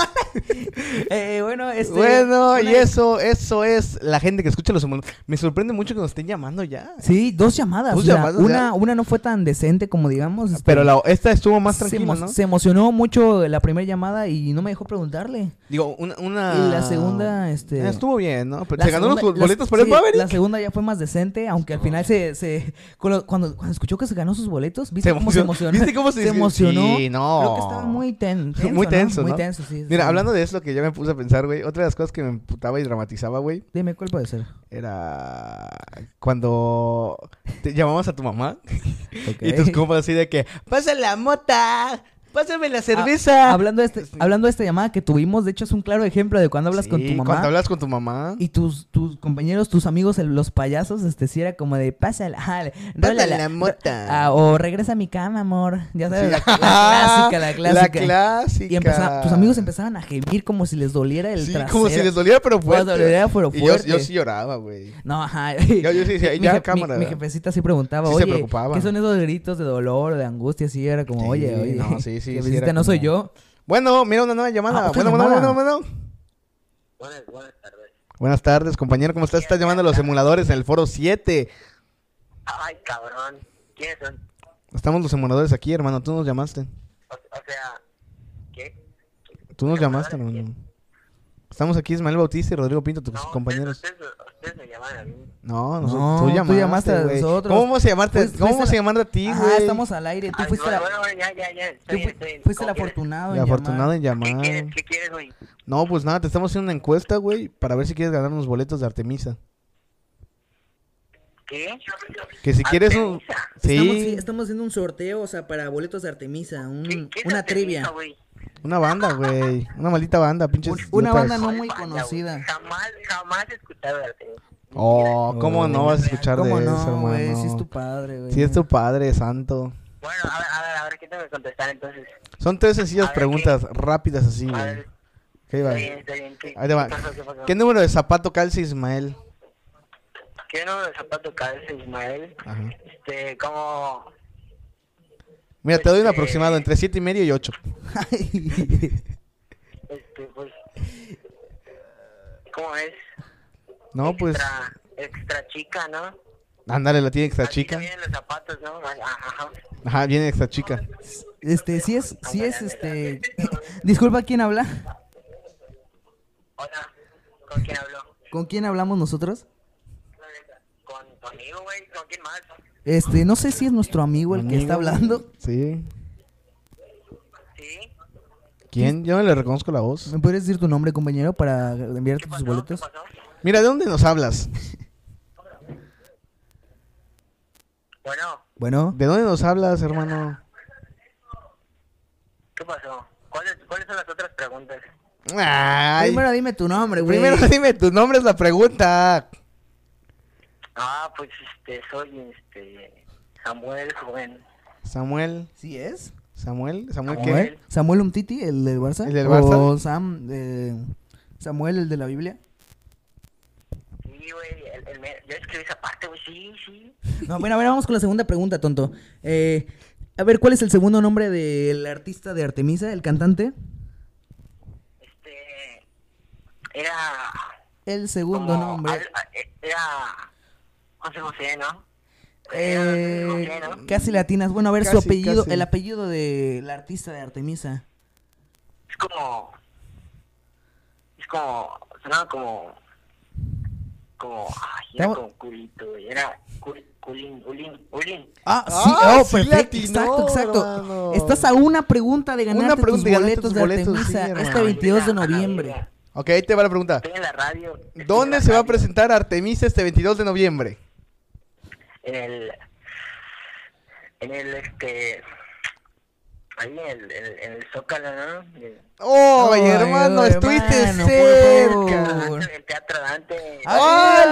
eh, bueno, este. Bueno, y una- eso, eso es la gente que escucha los humanos. Me sorprende mucho que nos estén llamando ya. Sí, dos llamadas. Dos o sea, llamadas, una, ya. una no fue tan decente como digamos. este, Pero la, esta estuvo más se, tranquila, emo- ¿no? se emocionó mucho la primera llamada y no me dejó preguntarle. Digo, una, una... Y la segunda, este. Eh, estuvo bien, ¿no? Pero La se ganó los segunda- boletos la- por el sí, Maverick. La segunda ya fue más decente, aunque al final se... se con lo- cuando, cuando escuchó que se ganó sus boletos, ¿viste Se cómo se emocionó. emocionó? ¿Viste cómo se- emocionó? Sí, no. Creo que estaba muy ten- tenso, Muy tenso, ¿no? Muy ¿no? tenso, sí. Mira, sí. hablando de eso que ya me puse a pensar, güey. Otra de las cosas que me emputaba y dramatizaba, güey, Dime, ¿cuál puede ser? era cuando te llamabas a tu mamá Ok. y tus compas así de que, pásame la mota, pásame la cerveza. Ah, hablando, de este, hablando de esta llamada que tuvimos, de hecho es un claro ejemplo de cuando hablas con Sí, tu mamá. Cuando hablas con tu mamá. Y tus, tus compañeros, tus amigos, el- los payasos, este, sí era como de, pásala, ah, Pásala rólala, la mota. ah, o regresa a mi cama, amor. Ya sabes, Sí. la, la clásica, la clásica. La clásica. Y empezaba, tus amigos empezaban a gemir como si les doliera el Sí, trasero. como si les doliera, pero Como si fuerte. les doliera, pero Y yo, fuerte. yo sí lloraba, güey. No, ajá. Yo- yo sí decía, Mi- ya, mi, je- cámara. Mi, mi jefecita sí preguntaba, Sí se oye, preocupaba. ¿qué son esos gritos de dolor, de angustia? Así era como, Sí, oye, oye. no, sí, sí, sí, jefecita, era no soy como- yo. Bueno, mira una nueva llamada. Ah, otra bueno, bueno, llamada. bueno, bueno. Buenas, buenas tardes. Buenas tardes, compañero. ¿Cómo estás? Estás llamando a los emuladores en el foro siete. Ay, cabrón. ¿Quiénes son? Estamos los emuladores aquí, hermano. Tú nos llamaste. O, o sea, ¿qué? Tú nos ¿Emuladores llamaste, quién? hermano. Estamos aquí Ismael Bautista y Rodrigo Pinto, tus No, compañeros. Ustedes, ustedes, ustedes me llaman a mí. No, nosotros, No, tú tú llamaste, llamaste a güey. nosotros. ¿Cómo vamos a llamarte? Fuiste- ¿Cómo fuiste vamos a la- llamarte a ti, Ajá, güey? estamos al aire. Tú Ay, fuiste, bueno, la, bueno, ya, ya, ya. Está tú bien, fu- está bien. fuiste el ¿Cómo quieres? afortunado. El en afortunado en ¿Qué llamar. quieres? ¿Qué quieres, güey? No, pues nada, te estamos haciendo una encuesta, güey, para ver si quieres ganar unos boletos de Artemisa. ¿Qué? Que si quieres un... Artemisa. Estamos, Sí, sí, estamos haciendo un sorteo, o sea, para boletos de Artemisa, un- ¿Qué, qué es una Artemisa, trivia. güey? una banda, güey. Una maldita banda, pinches. Un- una idiotas. banda no ¿Cuál muy banda, conocida. güey? Jamás, jamás he escuchado de Artemisa. Oh, ¿cómo no vas a escuchar de ¿Cómo eso, no, hermano? güey? Sí es tu padre, güey. Sí es tu padre, santo. Bueno, a ver, a ver, a ver, ¿qué tengo que contestar entonces? Son tres sencillas A ver, preguntas rápidas así, A güey. ver, ¿Qué va? está bien, está bien. ¿Qué, Ahí te va. ¿qué pasó, qué pasó? ¿Qué número de zapato calza Ismael? ¿Qué número de zapato calza Ismael? Ajá. Este, como... Mira, te doy un Este- aproximado entre siete y medio y ocho. Este, pues... ¿Cómo es? No, pues Extra, extra chica, ¿no? Ándale, la tiene extra Así chica. que vienen los zapatos, ¿no? Ajá, ajá. Ajá, viene extra chica. Este, sí es, sí es, este... Disculpa, ¿quién habla? Hola, ¿con quién hablo? ¿Con quién hablamos nosotros? Con tu amigo, güey, ¿con quién más? Este, no sé si es nuestro amigo el que está Amigo. hablando. Sí. ¿Sí? ¿Quién? Yo no le reconozco la voz. ¿Me podrías decir tu nombre, compañero, para enviarte tus ¿Qué boletos? pasó? Mira, ¿de dónde nos hablas? Bueno, Bueno, ¿De dónde nos hablas, hermano? ¿qué pasó? ¿Cuáles, ¿Cuáles son las otras preguntas? Ay, primero dime tu nombre, güey. primero dime tu nombre, es la pregunta. Ah, pues este, soy este Samuel Joven. Samuel. ¿Sí es? Samuel. ¿Samuel qué? ¿Samuel? ¿Samuel Umtiti, el del Barça? ¿El del ¿O Barça? Sam, eh, Samuel, el de la Biblia? Sí, güey, el, el, me- yo escribí esa parte, güey, sí, sí. No, bueno, a ver, vamos con la segunda pregunta, tonto. Eh, a ver, ¿cuál es el segundo nombre del artista de Artemisa, el cantante? Este, era El segundo como, nombre. al- a- e- era José José, ¿no? Eh, Era José, ¿no? casi latinas. Bueno, a ver, su Casi, apellido, casi. el apellido del artista de Artemisa. Es como, es como, sonaba como, como, ay, era Estamos- como culito, güey, era cul, culín, culín, culín. Ah, sí, Ah, oh, sí perfecto, le atinó, exacto, exacto. hermano. Estás a una pregunta de ganarte Una pregunta tus de ganarte boletos tus de boletos, sí, Artemisa hermano. este veintidós de A la noviembre. verga. Ok, ahí te va la pregunta. Estoy en la radio. estoy en ¿Dónde la se va a radio, presentar Artemisa este veintidós de noviembre? En el, en el, este, ahí en el, en el, en el Zócalo, ¿no? El, ¡Oh, Ay, hermano! ay, ¡Estuviste hermano, por cerca! favor. el Teatro Dante. ¡Ah,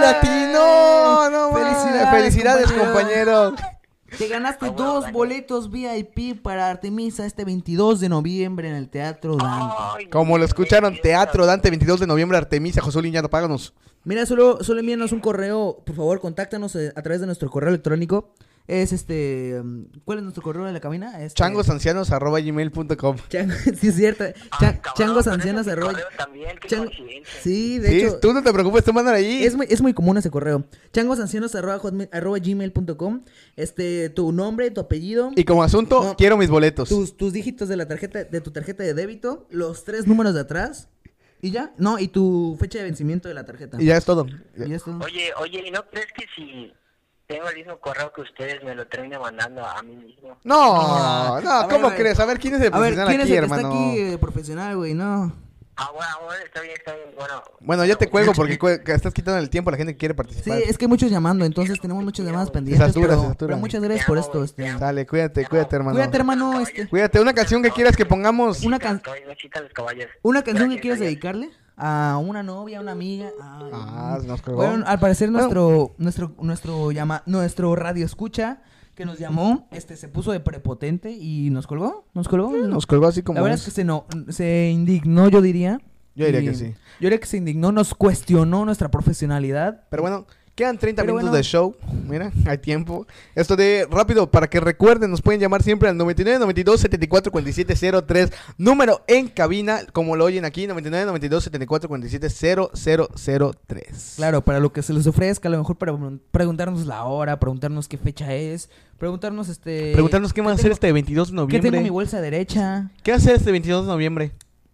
latino! ¡No mames! Felicidades, ¡Felicidades, compañero. compañero! Te ganaste Ah, bueno, dos gané. boletos V I P para Artemisa este veintidós de noviembre en el Teatro Dante. Ay, Como lo escucharon, Dios, Teatro Dante, veintidós de noviembre, Artemisa, José Liñano, páganos. Mira, solo, solo envíanos un correo, por favor, contáctanos eh, a través de nuestro correo electrónico. Es este, um, ¿cuál es nuestro correo de la cabina? Este, changosancianos arroba gmail punto com. Chango- sí, es cierto. Ah, Cha- cabrón, changosancianos con ese arroba- correo también, qué Chango- coincidencia. Sí, de Sí, hecho, tú no te preocupes, tú mándale ahí. es muy, es muy común ese correo. changosancianos arroba hotmail- arroba gmail punto com. Este, tu nombre, tu apellido, Y como asunto, No. quiero mis boletos. tus, tus dígitos de la tarjeta, de tu tarjeta de débito, los tres números de atrás, y ya. No, y tu fecha de vencimiento de la tarjeta. Y ya es todo. Y ya es todo. Oye, oye, ¿y no crees que si tengo el mismo correo que ustedes me lo termine mandando a mí mismo? No, no, A ver, ¿cómo a ver. crees? A ver, ¿quién es el A ver, profesional ¿quién es aquí, el que hermano? está aquí eh, profesional, güey? No. Ah, bueno, bueno, está bien, está bien, bueno. Bueno, ya te cuelgo porque cue- que estás quitando el tiempo a la gente que quiere Sí, participar. es que hay muchos llamando, entonces tenemos muchas llamadas pendientes. satura, pero, se satura. pero muchas gracias por esto. Este. Dale, cuídate, cuídate, hermano. Cuídate, hermano. Este, Cuídate, una canción que quieras que pongamos. una, can- Caballos, chicas, los caballos. una canción que Gracias, quieras gracias. dedicarle a una novia, a una amiga. a- Ah, nos colgó. Bueno, al parecer Bueno. nuestro nuestro nuestro llama nuestro radio escucha que nos llamó, este se puso de prepotente y nos colgó, nos colgó. Nos colgó así como La verdad es. es que se no se indignó, yo diría. Yo diría Y- que sí. Yo diría que se indignó, nos cuestionó nuestra profesionalidad. Pero bueno, quedan treinta Pero minutos bueno. de show. Mira, hay tiempo. Esto de rápido, para que recuerden, nos pueden llamar siempre al noventa y nueve, noventa y dos, setenta y cuatro, cuarenta y siete cero tres. Número en cabina, como lo oyen aquí, noventa y nueve, noventa y dos, setenta y cuatro, cuarenta y siete cero cero cero tres. Claro, para lo que se les ofrezca, a lo mejor para pregun- preguntarnos la hora, preguntarnos qué fecha es, preguntarnos este... Preguntarnos qué van a hacer tengo- este veintidós de ¿Qué tengo en mi noviembre. bolsa derecha? ¿Qué hacer este veintidós de noviembre?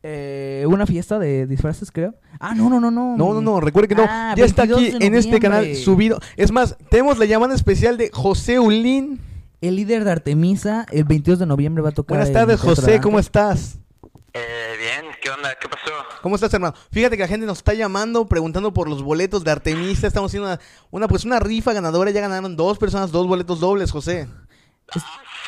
Eh, una fiesta de disfraces, creo. Ah, no, no, no, no. No, no, no, recuerde que no. Ah, Ya está aquí veintidós de en este canal noviembre. subido. Es más, tenemos la llamada especial de José Ulín. El líder de Artemisa, el veintidós de noviembre va a tocar. Buenas en tardes, Teatro José, Dante. ¿cómo estás? Eh, bien, ¿qué onda? ¿Qué pasó? ¿Cómo estás, hermano? Fíjate que la gente nos está llamando, preguntando por los boletos de Artemisa. Estamos haciendo una, una, pues, una rifa ganadora. Ya ganaron dos personas, dos boletos dobles, José. Ah, sí,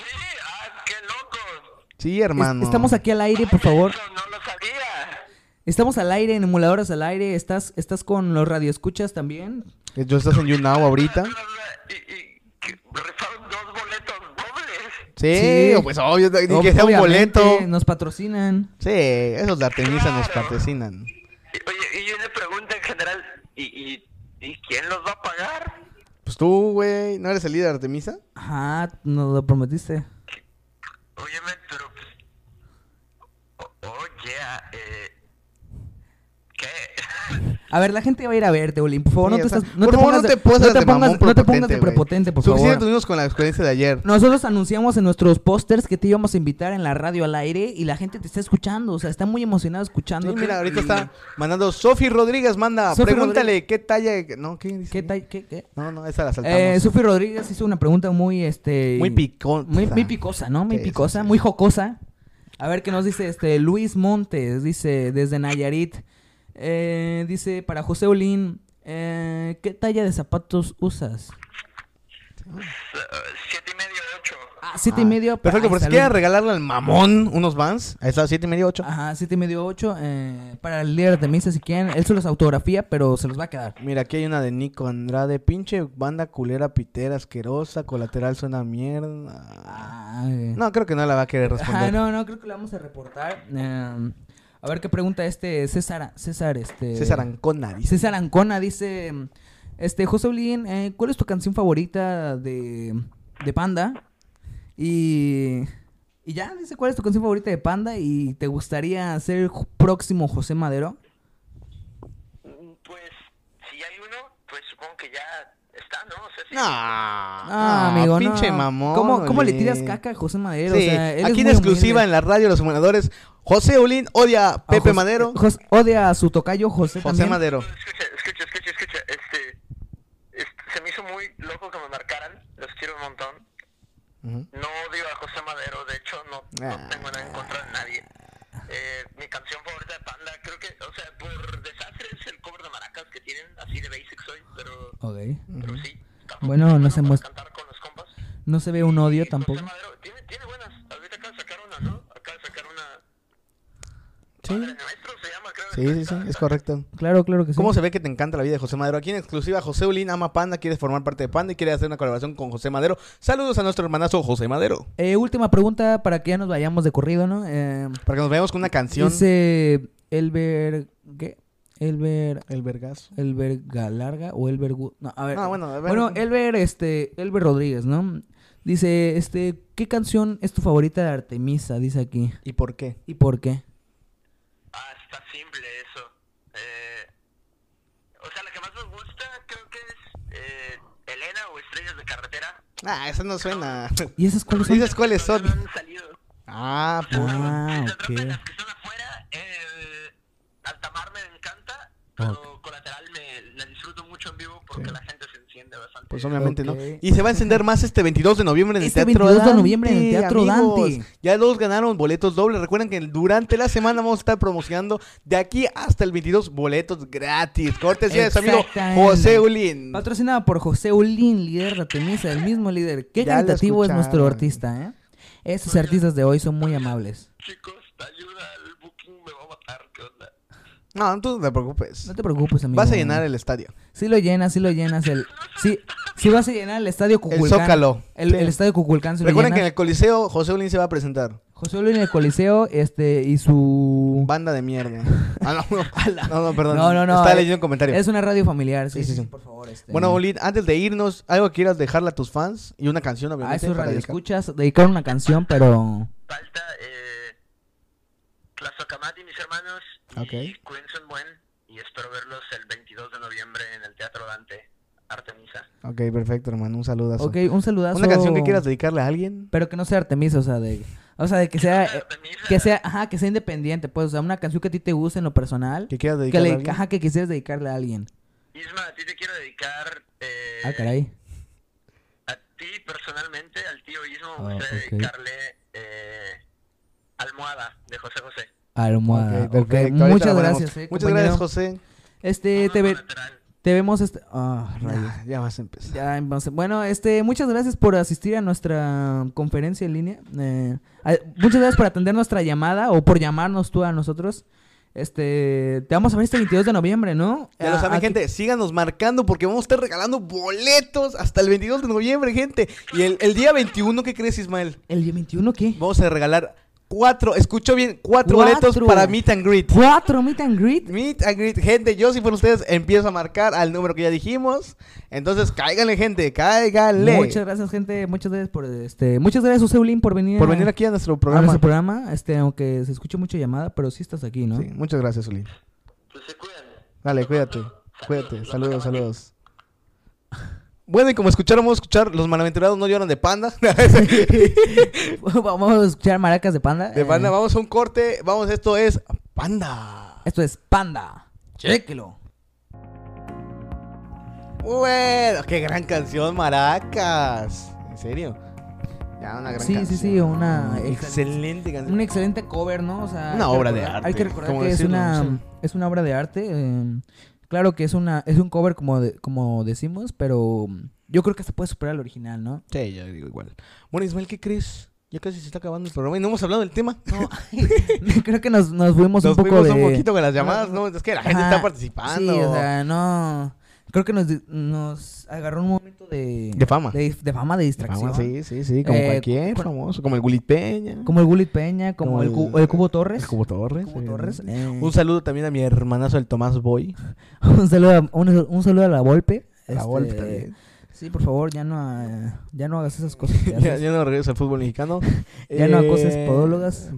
ah, qué loco. Sí, Es- hermano. Estamos aquí al aire, por favor. Eso no lo sabía. Estamos al aire, en emuladores al aire. ¿Estás, estás con los radioescuchas también? Yo estás en YouNow ahorita. Y, y que rifaron dos boletos dobles. Sí, Sí. pues obvio, ni Ob- que sea un obviamente, boleto. Nos patrocinan. Sí, esos de Artemisa nos Claro. patrocinan. Y- Oye, y una pregunta en general, ¿y, y, ¿y quién los va a pagar? Pues tú, güey, ¿no eres el líder de Artemisa? Ajá, nos lo prometiste. Óyeme, pero pues... o- Oye, eh... ¿Qué? A ver, la gente va a ir a verte, Olin. Por favor, Sí, no te o sea, estás, no por te favor, pongas no de, te pongas no te de pongas, mamón no te pongas de prepotente, güey. prepotente, por favor. Suficiente tuvimos con la experiencia de ayer. Nosotros anunciamos en nuestros pósters que te íbamos a invitar en la radio al aire y la gente te está escuchando, o sea, está muy emocionado escuchando. Sí, mira, ahorita está mandando Sofi Rodríguez, manda, Sofi pregúntale qué talla, no, ¿qué dice? ¿Qué tal? ¿Qué? ¿Qué? No, no, esa la saltamos. Eh, Sofi Rodríguez hizo una pregunta muy, este... Muy picón. Muy, muy picosa, ¿no? Muy Sí, picosa, sí, sí. muy jocosa. A ver qué nos dice este Luis Montes, dice desde Nayarit. Eh, dice para José Olin, eh, ¿qué talla de zapatos usas? Uh, siete y medio, ocho. Ah, siete y medio. Perfecto, ahí por si está, quieren Luis. regalarle al mamón unos Vans, ahí está, siete y medio, ocho. Ajá, siete y medio, ocho. Eh, para el líder de misa, si quieren. Él se los autografía, pero se los va a quedar. Mira, aquí hay una de Nico Andrade, pinche banda culera, pitera, asquerosa, colateral suena a mierda. Ay. No, creo que no la va a querer Ajá, responder. no, no, creo que le vamos a reportar. Eh, a ver qué pregunta este César, César, este... César Ancona, dice. César Ancona dice, este, José Olin, eh, ¿cuál es tu canción favorita de, de Panda? Y, y ya, dice, ¿cuál es tu canción favorita de Panda? ¿Y te gustaría ser el ju- próximo José Madero? Pues, si hay uno, pues supongo que ya está, ¿no? O sea, sí. No, Ah, amigo, pinche no. mamón. ¿Cómo, ¿Cómo le Olin. tiras caca a José Madero? Sí, O sea, él es aquí en muy exclusiva humilde. en la radio Los Humanadores, José Olin odia a A Pepe José- Madero. Jos- odia a su tocayo José, José también. Madero. Escucha, escucha, escucha, escucha. Este, este, se me hizo muy loco que me marcaran. Los quiero un montón. Ujú. No odio a José Madero, de hecho, no, no Ah. tengo nada en contra de nadie. Eh, mi canción favorita de Panda, creo que, o sea, por desastre es el cover de maracas que tienen, así de basic soy, pero, Ok. pero sí. tampoco Bueno, es no bueno se para muestra- cantar con los compas. No se ve un odio Y tampoco. José Madero tiene, tiene buenas, ahorita acaba de sacar una, ¿no? Acaba de sacar una... Sí. Padre Nuestro se llama, creo. Sí, sí, sí, es correcto. Claro, claro que sí. ¿Cómo se ve que te encanta la vida de José Madero? Aquí en exclusiva, José Olin ama Panda, quiere formar parte de Panda y quiere hacer una colaboración con José Madero. Saludos a nuestro hermanazo José Madero. Eh, última pregunta para que ya nos vayamos de corrido, ¿no? Eh, Para que nos veamos con una canción. dice Elber... ¿Qué? Elber... El vergazo. Elber Galarga o Elber... Gu- No, a ver. Ah, bueno, a ver. Bueno, Elber, este... Elber Rodríguez, ¿no? Dice, este... ¿Qué canción es tu favorita de Artemisa? Dice aquí. ¿Y por qué? ¿Y por qué? Ah, está simple eso. Eh, o sea, la que más me gusta creo que es eh, Elena o Estrellas de Carretera. Ah, esa no suena. ¿Y esas cuáles son? ¿Dices cuáles son? No han salido. Ah, pues. Ah, Si se trata de ok. las que están afuera, eh, Altamar me encanta, pero Colateral me la disfruto mucho en vivo porque Sí. la gente se enciende bastante. Pues obviamente Ok. no. Y se va a encender más este veintidós de noviembre en el Este Teatro veintidós de Dante. noviembre en el Teatro amigos. Dante. Ya los ganaron boletos dobles. Recuerden que durante la semana vamos a estar promocionando de aquí hasta el veintidós boletos gratis. Cortesía de su amigo Exactamente. José Ulín. Patrocinada por José Ulín, líder de Artemisa, el mismo líder. Qué Ya lo caritativo es nuestro escucharon. artista, ¿eh? Estos artistas de hoy son muy amables. Chicos, ayuda al booking, me va a matar, ¿qué onda? No, tú no te preocupes. No te preocupes, amigo. Vas a llenar el estadio. Sí lo llenas, sí lo llenas. El... Sí, sí vas a llenar el estadio Cuculcán. Zócalo. El, Sí. el estadio Cuculcán. Si lo Recuerden que en llenas. el Coliseo José Ulín se va a presentar. José Ulín en el Coliseo este, y su... Banda de mierda. Ah, no, no. No, no, perdón. No, no, no. Estaba eh, leyendo un comentario. Es una radio familiar, sí, Sí, sí, sí, sí, sí. por favor. Este... Bueno, Ulín, antes de irnos, algo que quieras dejarle a tus fans y una canción, A obviamente. esos para dedicar. radioescuchas, dedicar una canción, pero... Falta, eh, Tlazocamati, mis hermanos, y Ok. cuídense un buen, y espero verlos el veintidós de noviembre en el Teatro Dante, Artemisa. Ok, perfecto, hermano. Un saludazo. Ok, un saludazo. Una canción que quieras dedicarle a alguien. Pero que no sea Artemisa, o sea, de... O sea, de que sea... eh, Artemisa, que sea, ajá, que sea independiente, pues, o sea, una canción que a ti te guste en lo personal. Que quieras Que dedicarle le, a alguien. ajá, que quisieras dedicarle a alguien. Isma, a ti te quiero dedicar, eh, Ah, caray. a ti personalmente, al tío Ismo, Ah, me gustaría ok. dedicarle eh, Almohada, de José José. Almohada. Ok, Ok, perfecto. Ahorita muchas la ponemos. gracias, eh, Muchas compañero. gracias, José. Este, te, ve- Colateral. te vemos este... Ah, rayos. Ya, ya vas a empezar. Ya, entonces, bueno, este, muchas gracias por asistir a nuestra conferencia en línea. Eh, a- muchas gracias por atender nuestra llamada o por llamarnos tú a nosotros. Este, te vamos a ver este veintidós de noviembre, ¿no? Ya lo Ah, saben, aquí- gente. Síganos marcando porque vamos a estar regalando boletos hasta el veintidós de noviembre, gente. Y el, el día veintiuno, ¿qué crees, Ismael? ¿El día veintiuno qué? Vamos a regalar cuatro, escuchó bien, cuatro, Cuatro. boletos para Meet and Greet. ¿Cuatro meet and greet? Meet and Greet, gente, yo si por ustedes empiezo a marcar al número que ya dijimos. Entonces, cáiganle, gente, cáiganle. Muchas gracias, gente. Muchas gracias por este, muchas gracias, José Ulín, por venir, Por a- venir aquí a nuestro a programa. nuestro programa. Este, aunque se escuche mucha llamada, pero sí estás aquí, ¿no? Sí, muchas gracias, Ulín. Pues se cuidan. Dale, cuídate. Cuídate. Saludos, saludos. Bueno, y como escucharon, vamos a escuchar Los Malaventurados no lloran de Panda. Vamos a escuchar maracas de Panda. De Panda, Eh, vamos a un corte. Vamos, esto es Panda. Esto es Panda. Chéquelo. Bueno, qué gran canción, Maracas. En serio. Ya, una gran Sí, canción. sí, sí, una Excelente canción. Un excelente cover, ¿no? O sea, Una hay que obra de recordar- arte, Hay que recordar ¿cómo que es decirlo? una, Sí. es una obra de arte. eh, claro que es una es un cover como de- como decimos, pero yo creo que se puede superar al original, ¿no? Sí, yo digo igual. Bueno, Ismael, ¿qué crees? Ya casi se está acabando el programa y no hemos hablado del tema. No, creo que nos, nos fuimos Nos un poco fuimos de... un poquito con las llamadas, ¿no? Es que la gente Ajá, está participando. Sí, o sea, no... Creo que nos, di- nos agarró un momento de... De fama. De, de fama, de distracción. Vamos, sí, sí, sí, como Eh, cualquier cu- famoso, como el Gulit Peña. Como el Gulit Peña, como, Como el, el- Cu- el Cubo Torres. El Cubo Torres. Cubo sí. Torres. eh, Un saludo también a mi hermanazo, el Tomás Boy. un, saludo a, un, un saludo a la Volpe. A la Este, Volpe también. Sí, por favor, ya no, eh, ya no hagas esas cosas que ya, haces. ya no regreso al fútbol mexicano. Ya no acoses Eh, podólogas.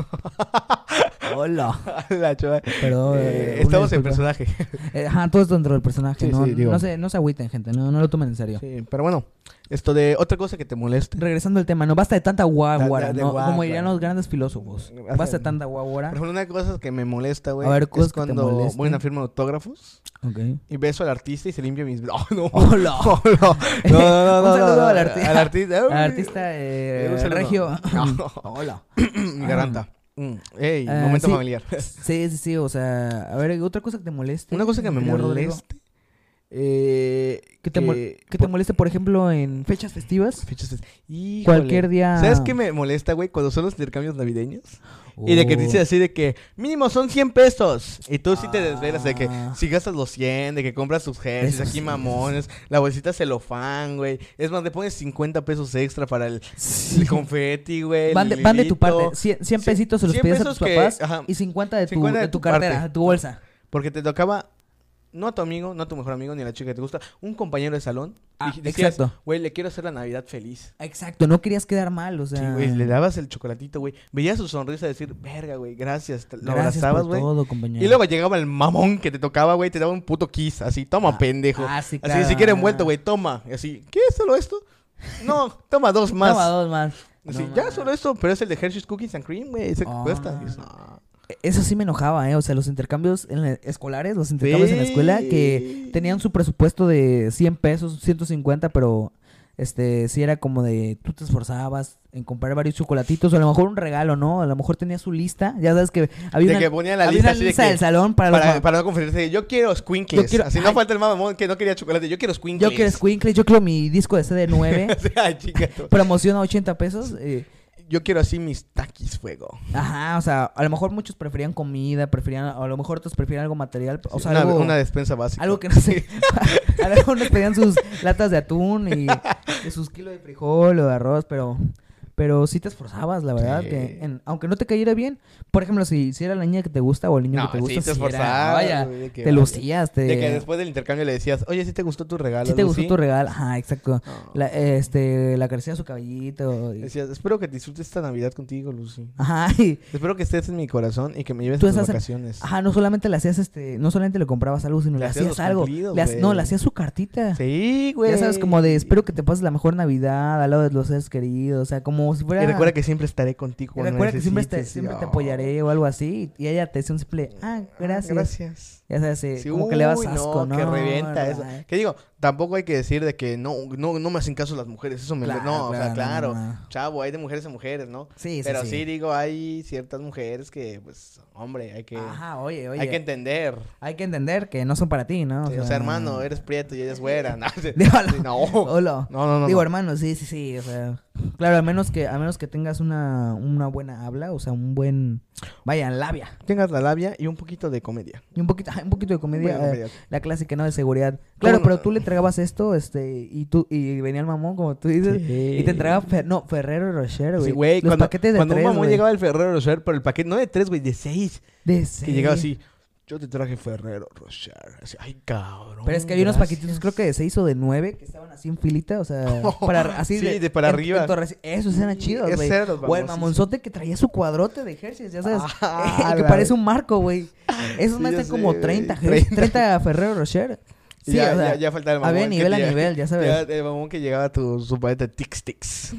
Hola. La chava. Perdón. Eh, eh, una estamos en disculpa. personaje. Eh, ajá, todo es dentro del personaje. Sí, no, sí, digo. no, se, no se agüiten, gente. No, no lo tomen en serio. Sí, pero bueno, esto de otra cosa que te moleste. Regresando al tema, no basta de tanta guaguara, Da- da- de ¿no? guaguara. Como dirían los grandes filósofos. Basta- Basta de tanta Por guaguara. ejemplo, una cosa que me molesta, güey, A ver, cosas es que te cuando molesten. voy a una firma de autógrafos Ok. y beso al artista y se limpia mis... Oh, no. Hola. Oh, no. No, no, no, Un no, saludo no, al arti- Al artista. Al artista eh, Un saludo. regio. No. Hola. Mi garganta. Mm. Ey, Ah, momento sí. familiar. Sí, sí, sí, o sea, a ver, otra cosa que te moleste. Una cosa que me querido Rodrigo. moleste. Eh, Que te, mol- que te moleste, por ejemplo, en fechas festivas. Fechas fest- Híjole. Cualquier día. ¿Sabes qué me molesta, güey? Cuando son los intercambios navideños. Y de que te Oh. dice así de que mínimo son cien pesos. Y tú sí te desvelas de que Ah. si gastas los cien, de que compras tus jerseys, Eso aquí sí, mamones, la bolsita celofán, güey. Es más, le pones cincuenta pesos extra para el, Sí. el confeti, güey. Van de, el van de tu hilito. parte. cien, cien Sí, pesitos se los cien pides a tus pesos que- papás ajá. y cincuenta de tu, cincuenta de de tu tu cartera, parte. de tu bolsa. Porque te tocaba, no a tu amigo, no a tu mejor amigo, ni a la chica que te gusta, un compañero de salón. Ah, y decías, exacto. güey, le quiero hacer la Navidad feliz. Exacto, no querías quedar mal, o sea. Sí, güey, le dabas el chocolatito, güey. Veías su sonrisa de decir, verga, güey, gracias. Te- Lo Gracias abrazabas, por güey. todo, compañero. Y luego llegaba el mamón que te tocaba, güey, te daba un puto kiss, así, toma, Ah, pendejo. ah, sí, Así, claro. ni siquiera envuelto, güey, toma. Y así, ¿qué es solo esto? No, toma dos más. Toma dos más. Así, No ya, más. solo esto, pero es el de Hershey's Cookies and Cream, güey, ese que Ah. cuesta. Y dices, no. Eso sí me enojaba, ¿eh? O sea, los intercambios en la- escolares, los intercambios en la escuela, que Sí. tenían su presupuesto de cien pesos, ciento cincuenta, pero este sí era como de tú te esforzabas en comprar varios chocolatitos o a lo mejor un regalo, ¿no? A lo mejor tenía su lista, ya sabes que había De una, que ponía la había lista una así de lista que- del salón para, Para, los para no confundirse, yo quiero squinkles. Yo quiero- así no ay. falta el mamón que no quería chocolate, yo quiero squinkles. yo quiero squinkles, yo quiero mi disco de C D nueve, Ay, chica, tú. promoción a ochenta pesos. eh, Yo quiero así mis taquis fuego. Ajá, o sea, a lo mejor muchos preferían comida, preferían, a lo mejor otros preferían algo material, o sea, una, algo, una despensa básica. algo que no sé, a lo mejor nos pedían sus latas de atún y, y sus kilos de frijol o de arroz, pero, pero sí te esforzabas, la verdad, Sí. que en- aunque no te cayera bien, por ejemplo, si, si era la niña que te gusta o el niño No, que te sí gusta, te sí era, esforzabas, vaya, güey, de que te vaya. lucías, te, De que después del intercambio le decías, oye, ¿sí te gustó tu regalo? sí te gustó Lucy?" tu regalo, ajá, exacto, No. la, este, la acariciaba su cabellito, y- Decías, espero que disfrutes esta Navidad contigo, Lucy. ajá, y, Espero que estés en mi corazón y que me lleves Tú a tus estás en- vacaciones. ajá, no solamente le hacías este, no solamente le comprabas algo, sino Le le, hacías hacías los algo. cumplidos, Le ha- güey. no, le hacías su cartita. Sí, güey. Ya sabes, como de espero que te pases la mejor Navidad al lado de los seres queridos. O sea, como si fuera. Y recuerda que siempre estaré contigo. y cuando me recuerda que siempre te, necesites", y, siempre te oh, apoyaré o algo así. Y ella te decía un simple, ah, gracias. Gracias. Ya sabes, eh, Sí, como que le vas uy, asco, ¿no? que revienta eso. Ay, Que digo, tampoco hay que decir de que no, no, no me hacen caso las mujeres. Eso me... Claro, no, o sea, claro, claro. no, no. Chavo, hay de mujeres a mujeres, ¿no? Sí, sí, Pero sí. sí. digo, hay ciertas mujeres que, pues, hombre, hay que... Ajá, oye, oye. Hay que entender. hay que entender que no son para ti, ¿no? Sí, o sea, hermano, eres prieto y ella es güera. No, sí, Digo, sí, no. Hola. No, no, no. Digo, no. hermano, sí, sí, sí, o sea, claro, a menos que a menos que tengas una, una buena habla, o sea, un buen, vaya, labia, Tengas la labia y un poquito de comedia. y un poquito, ajá, un poquito de comedia, Buena eh, comedia. la clásica, ¿no? De seguridad. Claro, no? pero tú le entregabas esto, este, y tú, y venía el mamón, como tú dices, Sí. y te entregaba, Fer- no, Ferrero Rocher, güey. Sí, güey, Los cuando, paquetes de cuando tres, un mamón güey. llegaba el Ferrero Rocher, pero el paquete no de tres, güey, de seis. De Que seis. llegaba así, Yo te traje Ferrero Rocher. Así, ay, cabrón. Pero es que hay unos gracias. paquetitos, creo que de seis o de nueve, que estaban así en filita, o sea, para así Sí, de, de para en- arriba. en torres- esos eran chidos, Esos güey. eran los O el famosísimos. mamonzote que traía su cuadrote de Hershey's, ya sabes. Ah, el que la- parece un marco, güey. Esos Sí, más ya están como sé, treinta, güey. Hershey's, treinta Ferrero Rocher. Sí, ya, o sea, ya, ya faltaba el mamón. había que nivel a llega- nivel, ya sabes. ya el mamón que llegaba a tu, su paleta de Tix Tix.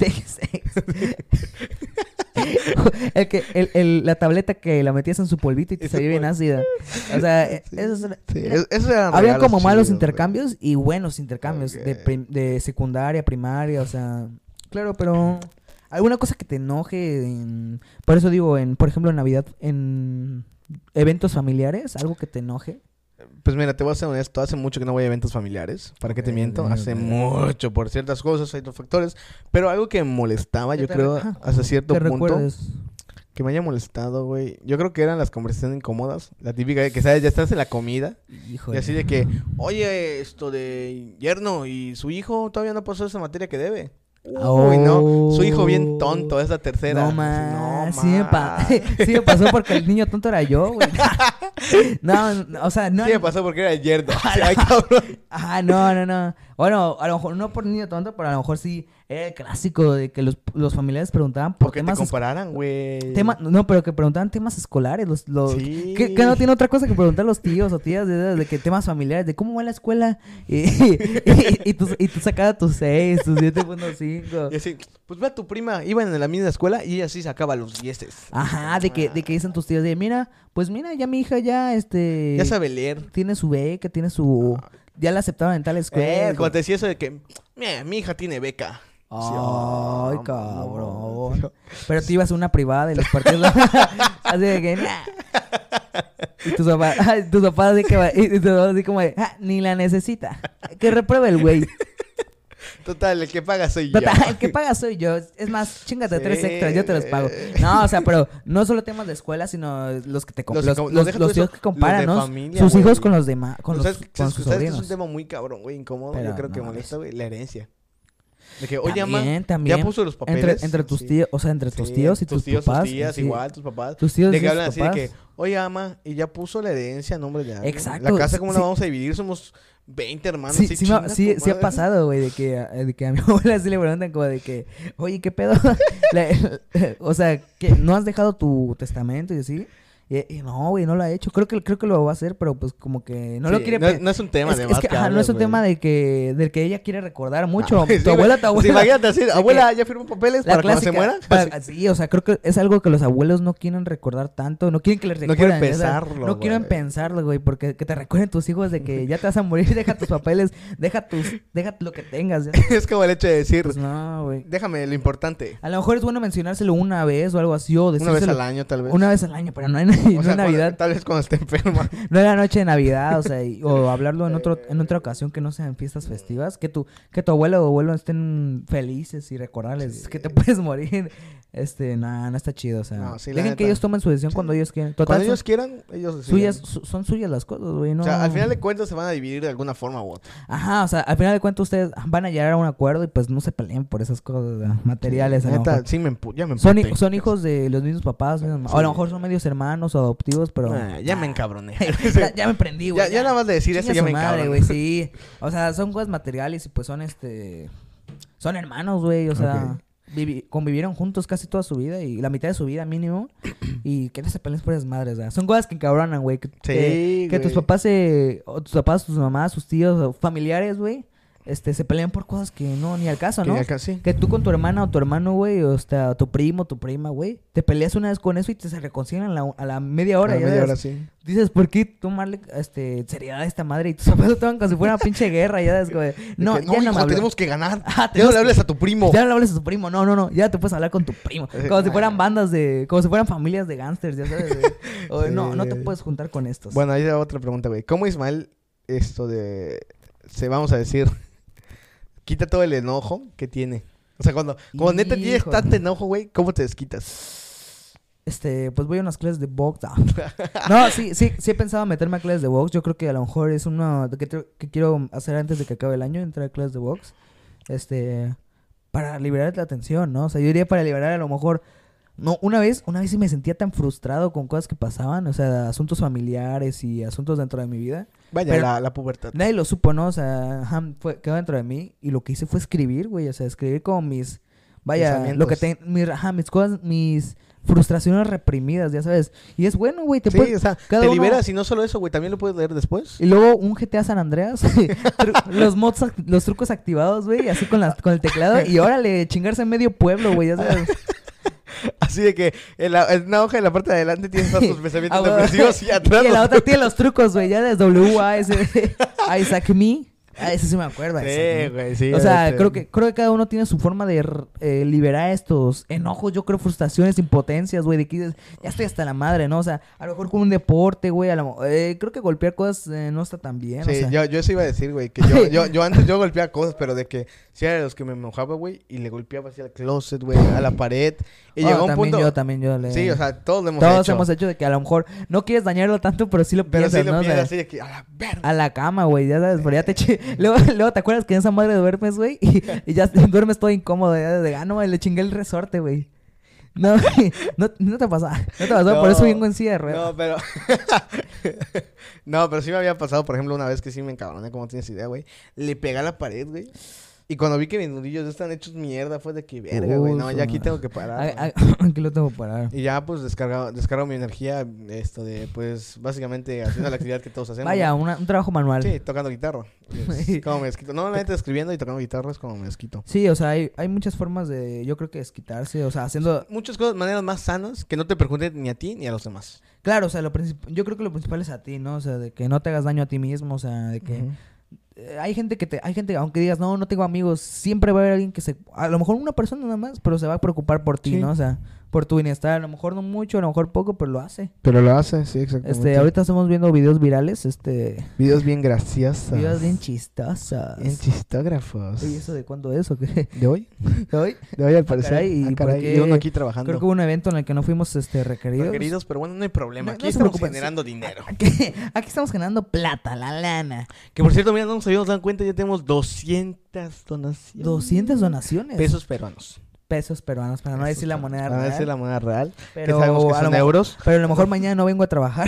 el que, el, el, la tableta que la metías en su polvito y te Ese salía bien pol- ácida. O sea, eh, Sí. esos eran- Sí, mira, es- esos eran había regalos como malos chidos, intercambios y buenos intercambios de, Ok. prim- de secundaria, primaria, o sea, claro, pero alguna cosa que te enoje, en- por eso digo, en, por ejemplo, en Navidad, en eventos familiares, algo que te enoje. Pues mira, te voy a ser honesto, hace mucho que no voy a eventos familiares, ¿para qué te Ok, miento? ok, Hace ok. mucho, por ciertas cosas, hay otros factores, pero algo que me molestaba, Que yo te creo, re- ajá, hasta cierto ¿Te punto, recuerdes? que me haya molestado, güey, yo creo que eran las conversaciones incómodas, la típica de que, ¿sabes? Ya estás en la comida, Híjole. y así de que, oye, esto de yerno, y su hijo todavía no pasó esa materia que debe. Uy, no, su hijo bien tonto, es la tercera. No Así, más, no sí, me pa- más. sí me pasó porque el niño tonto era yo, güey. No, no, o sea, no. Sí me pasó porque era el yerno. Sí, ay, cabrón. Ah, no, no, no. Bueno, a lo mejor no por niño tonto, pero a lo mejor sí era el clásico de que los, los familiares preguntaban por Porque te temas... es- compararan, güey. tema- no, pero que preguntaban temas escolares. Los, los, Sí. que, que no tiene otra cosa que preguntar los tíos o tías de, de que temas familiares, de cómo va la escuela. Y, y, y, tú, y tú sacabas tus seis, tus siete punto cinco. Y así, pues ve a tu prima, iban en la misma escuela y ella sí sacaba los dieces. Ajá, de que, de que dicen tus tíos de, mira, pues mira, ya mi hija ya, este... Ya sabe leer. Tiene su beca, tiene su... Ya la aceptaron en tal escuela. Eh, cuando te decía eso de que, mira, mi hija tiene beca. Sí, Ay, oh, cabrón. no. Pero tú ibas a una privada y los partidos... así de que, nah. Y tus papás, ay, tus papás así, que, va- y tus papás así como de, ah, ni la necesita. Que repruebe el güey. Total, el que paga soy yo. Total, el que paga soy yo. Es más, chingate Sí, tres extras, yo te los pago. güey. No, o sea, pero no solo temas de escuela, sino los que te com- Los los, que com- los, deja los tú tíos eso, que comparan, los de ¿no? familia, Sus güey. hijos con los demás, con Pues los, ¿sabes, con sabes- sus sabes que es sobrinos. un tema muy cabrón, güey, incómodo? Pero Yo creo que no molesta, mames. güey, la herencia. De que, oye, ama, También, también. ya puso los Entre, papeles. entre tus Sí. tíos, o sea, entre tus Sí, tíos y tus tus, tíos, papás. tus tías, sí. igual, tus papás. Tus tíos De y que tus hablan así de papás. que, oye, ama, y ya puso la herencia a nombre de alguien. Exacto, La casa, ¿cómo sí. la vamos a dividir? Somos veinte hermanos. Sí, sí, sí, me ha- chinga sí, tu sí ha madre. pasado, güey, de que, a- de que a mi abuela sí le preguntan como de que, oye, ¿qué pedo? La- o sea, que no has dejado tu testamento y así. Y, y no, güey, no lo ha hecho. Creo que, creo que lo va a hacer, pero pues como que no lo Sí, quiere... No, pe- no es un tema es, de es más que, que ajá, no hablas, es un güey. tema de que, del que ella quiere recordar mucho. Ah, sí, tu abuela, tu güey. abuela... Sí, imagínate decir, de abuela, ¿ya firmó papeles La para cuando se clásica, muera? para- sí, o sea, creo que es algo que los abuelos no quieren recordar tanto, no quieren que les No recuerden. quieren o sea, pensarlo, No quieren güey. pensarlo, güey, porque que te recuerden tus hijos de que ya te vas a morir, deja tus papeles, deja tus, deja lo que tengas. ya. Es como el hecho de decir, Pues no, güey. déjame lo importante. A lo mejor es bueno mencionárselo una vez o algo así, o Una vez decírselo al año, tal vez. una vez al año, pero no en, O no sea, en cuando- Navidad, tal vez cuando esté enferma. no en la noche de Navidad, o sea, y- o hablarlo en otro, en otra ocasión que no sean fiestas festivas, que tu, que tu abuelo o abuelo estén felices y recordarles Sí. que te puedes morir. Este, nada, no está chido, o sea, No, sí, la dejen que neta. ellos tomen su decisión Sí. cuando ellos quieran. Total, Cuando son ellos quieran, ellos deciden. suyas, su- son suyas las cosas, güey, no. O sea, al final de cuentas se van a dividir de alguna forma u otra. Ajá, o sea, al final de cuentas ustedes van a llegar a un acuerdo y pues no se peleen por esas cosas ¿verdad? materiales. a lo Neta, mejor. sí me empu ya me Son, hi- emputé. son hijos de los mismos papás, mismos ma- o a lo mejor son medios hermanos o adoptivos, pero... Ah, ya me encabroné. ya, ya me prendí, güey. ya, ya nada más de decir eso Chinga ya su me madre, encabroné. güey, sí. O sea, son cosas materiales y pues son este... Son hermanos, güey, o sea... Ok. vivi- convivieron juntos casi toda su vida y la mitad de su vida mínimo. Y que no se peleen por esas madres, ¿verdad? Son cosas que encabronan, güey. Que, Sí, que, que tus güey. papás, se, o tus papás, tus mamás, sus tíos o familiares, güey, este, se pelean por cosas que no, ni al caso, Que ¿no? ni acá sí. Que tú con tu hermana o tu hermano, güey, o hasta tu primo, tu prima, güey, te peleas una vez con eso y te se reconcilian a la, a la media hora. A la ya media ves. hora sí. Dices, ¿por qué tomarle este, seriedad a esta madre? Y tus papás lo toman como si fuera una pinche guerra, ya ves, güey. No, De que, ya no hijo, me hablo. tenemos que ganar. Ajá, Ya no tenemos le hables que- a tu primo. Ya no le hables a tu primo, no, no, no, ya te puedes hablar con tu primo. Eh, Como si fueran ah. bandas de, como si fueran familias de gángsters, ya sabes. güey. O, Sí. No, no te puedes juntar con estos. Bueno, ahí va otra pregunta, güey. ¿Cómo Ismael, esto de, se vamos a decir, quita todo el enojo que tiene? O sea, cuando, cuando neta tienes Híjole. tanto enojo, güey, ¿cómo te desquitas? Este, pues voy a unas clases de box. No, No, sí, sí, sí he pensado meterme a clases de box. Yo creo que a lo mejor es uno que, te- que quiero hacer antes de que acabe el año, entrar a clases de box. Este, para liberar la tensión, ¿no? O sea, yo diría para liberar a lo mejor No, una vez, una vez sí me sentía tan frustrado con cosas que pasaban, o sea, asuntos familiares y asuntos dentro de mi vida. Vaya, Pero la, la pubertad. nadie lo supo, ¿no? O sea, ajá, fue, quedó dentro de mí y lo que hice fue escribir, güey, o sea, escribir como mis, vaya, lo que ten, mi, ajá, mis cosas, mis frustraciones reprimidas, ya sabes. Y es bueno, güey, te Sí, puedes, o sea, cada te uno- liberas y no solo eso, güey, también lo puedes leer después. Y luego un G T A San Andreas, tru- los mods, act- los trucos activados, güey, así con, las, con el teclado. Y órale, chingarse en medio pueblo, güey, ya sabes. Así de que en, la, en una hoja en la parte de adelante tienes todos tus pensamientos Ah, güey. depresivos y atrás. Y en la los- otra tiene los trucos, güey, ya desde W A S Isaac Me. Ah, ese sí me acuerdo. Isaac Sí, Me. güey, sí. O sea, este, creo que creo que cada uno tiene su forma de r- eh, liberar estos enojos, yo creo, frustraciones, impotencias, güey, de que dices, ya estoy hasta la madre, ¿no? O sea, a lo mejor con un deporte, güey, a lo, eh, creo que golpear cosas eh, no está tan bien, Sí, o sea. yo, yo eso iba a decir, güey, que yo, yo, yo antes yo golpeaba cosas, pero de que sí era de los que me enojaba, güey, y le golpeaba así al closet, güey, a la pared, y Oh, llegó un también punto... yo, también yo. Le... Sí, o sea, todos lo hemos Todos hecho. hemos hecho de que a lo mejor no quieres dañarlo tanto, pero sí lo Pero piensas, sí lo ¿no? O sea, piensas así de que, a la verga. a la cama, güey, ya sabes, pero ya te eché... Luego, luego te acuerdas que en esa madre duermes, güey, y, y ya duermes todo incómodo, ya de, ah, no, güey, le chingué el resorte, güey. No, güey, no, no te pasó, no te pasó, por eso vengo en silla de ruedas. No, pero... no, pero sí me había pasado, por ejemplo, una vez que sí me encabroné, como tienes idea, güey. Le pegué a la pared, güey. Y cuando vi que mis nudillos están hechos mierda, fue de que, verga, güey, no, Uy, ya aquí su tengo que parar. Ah, güey. ah, Aquí lo tengo que parar. Y ya, pues, descargado, descargo mi energía, esto de, pues, básicamente haciendo la actividad que todos hacemos. Vaya, ¿no? una- un trabajo manual. Sí, tocando guitarra. Es como me desquito. Normalmente escribiendo y tocando guitarra es como me desquito. Sí, o sea, hay, hay muchas formas de, yo creo que desquitarse, o sea, haciendo... Muchas cosas, maneras más sanas que no te perjudiquen ni a ti ni a los demás. Claro, o sea, lo princip- yo creo que lo principal es a ti, ¿no? O sea, de que no te hagas daño a ti mismo, o sea, de que... Ujú. eh, hay gente que te, hay gente, aunque digas, no, no tengo amigos, siempre va a haber alguien que se, a lo mejor una persona nada más, pero se va a preocupar por ti, Sí. ¿no? O sea, por tu bienestar, a lo mejor no mucho, a lo mejor poco, pero lo hace. Pero lo hace, sí, exactamente. Este, ahorita estamos viendo videos virales, este, Videos bien graciosos. videos bien chistosos. Bien chistógrafos. Oye, ¿eso de cuándo es o qué? ¿De hoy? ¿De hoy? De hoy al parecer. caray, ¿y Ah, por caray, qué? y uno aquí trabajando. Creo que hubo un evento en el que no fuimos, este, requeridos. Requeridos, pero bueno, no hay problema. No- Aquí no se estamos preocupen, generando dinero. Aquí, aquí estamos ganando plata, la lana. Que por cierto, mira, no nos habíamos dado cuenta, ya tenemos doscientas donaciones. doscientas donaciones. Pesos peruanos. Pesos peruanos, para no decir la moneda Para real. decir la moneda real. Pero que sabemos que a lo son mejor- euros. Pero a lo mejor mañana no vengo a trabajar.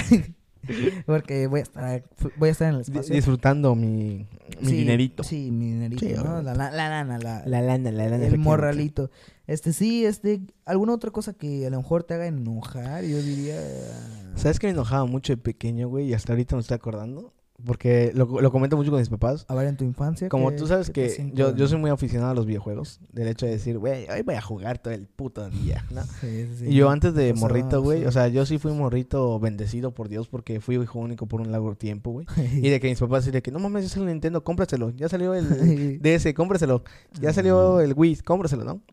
Porque voy a estar, voy a estar en el Di- espacio. Disfrutando mi, mi Sí, dinerito. Sí, mi dinerito, Sí, ¿no? obviamente. La, la, la lana, la, La lana, la lana. el efectivamente. morralito. Este, sí, este, alguna otra cosa que a lo mejor te haga enojar, yo diría... ¿Sabes que me enojaba mucho de pequeño, güey? Y hasta ahorita me estoy acordando. Porque lo, lo comento mucho con mis papás. A ver, en tu infancia... Como ¿qué- tú sabes qué te que siento? yo, yo soy muy aficionado a los videojuegos. Del hecho de decir, güey, hoy voy a jugar todo el puto día, ¿no? Sí, sí, sí. Y yo antes de O sea, morrito, güey, sí. o sea, yo sí fui morrito bendecido por Dios porque fui hijo único por un largo tiempo, güey. Y de que mis papás decían que, no mames, ya salió el Nintendo, cómpraselo. Ya salió el D S, cómpraselo. Ya salió el Wii, cómpraselo, ¿no?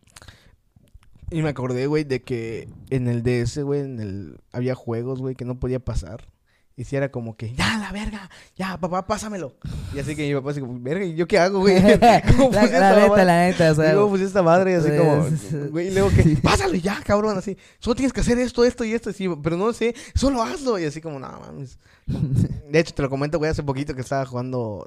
Y me acordé, güey, de que en el D S, güey, en el... había juegos, güey, que no podía pasar. Y si era como que, ya, la verga, ya, papá, pásamelo. Y así que mi papá así como, verga, ¿y yo qué hago, güey? ¿Cómo la, puse la esta neta, madre? la neta, o sea... Y luego puse esta madre así como, Pues, güey, y luego que, sí. pásalo ya, cabrón, así. Solo tienes que hacer esto, esto y esto, así, pero no sé, solo hazlo. Y así como, no, mames. De hecho, te lo comento, güey, hace poquito que estaba jugando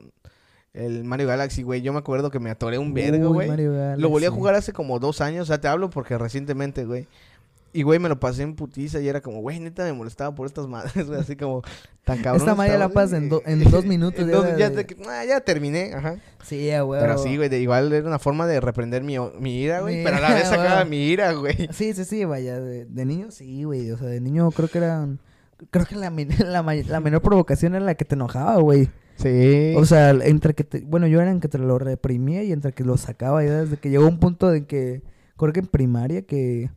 el Mario Galaxy, güey. Yo me acuerdo que me atoré un vergo, Uy, güey. Mario Galaxy. Lo volví a jugar hace como dos años, o sea, te hablo porque recientemente, güey. Y, güey, me lo pasé en putiza y era como, güey, neta me molestaba por estas madres, güey, así como tan cabrón. Esta madre estaba, la pasas güey. en, do- en dos minutos. En ya dos- de- ya, te- ah, ya terminé, ajá. Sí, ya, güey. Pero sí, güey, de igual era una forma de reprender mi, mi ira, güey. Mi- Pero a la vez sacaba güey. mi ira, güey. Sí, sí, sí, vaya. De, de niño, sí, güey. O sea, de niño creo que era... Creo que la, men- la, may- la menor provocación era la que te enojaba, güey. Sí. O sea, entre que te... Bueno, yo era en que te lo reprimía y entre que lo sacaba. Ya desde que llegó un punto de que... Creo que en primaria que...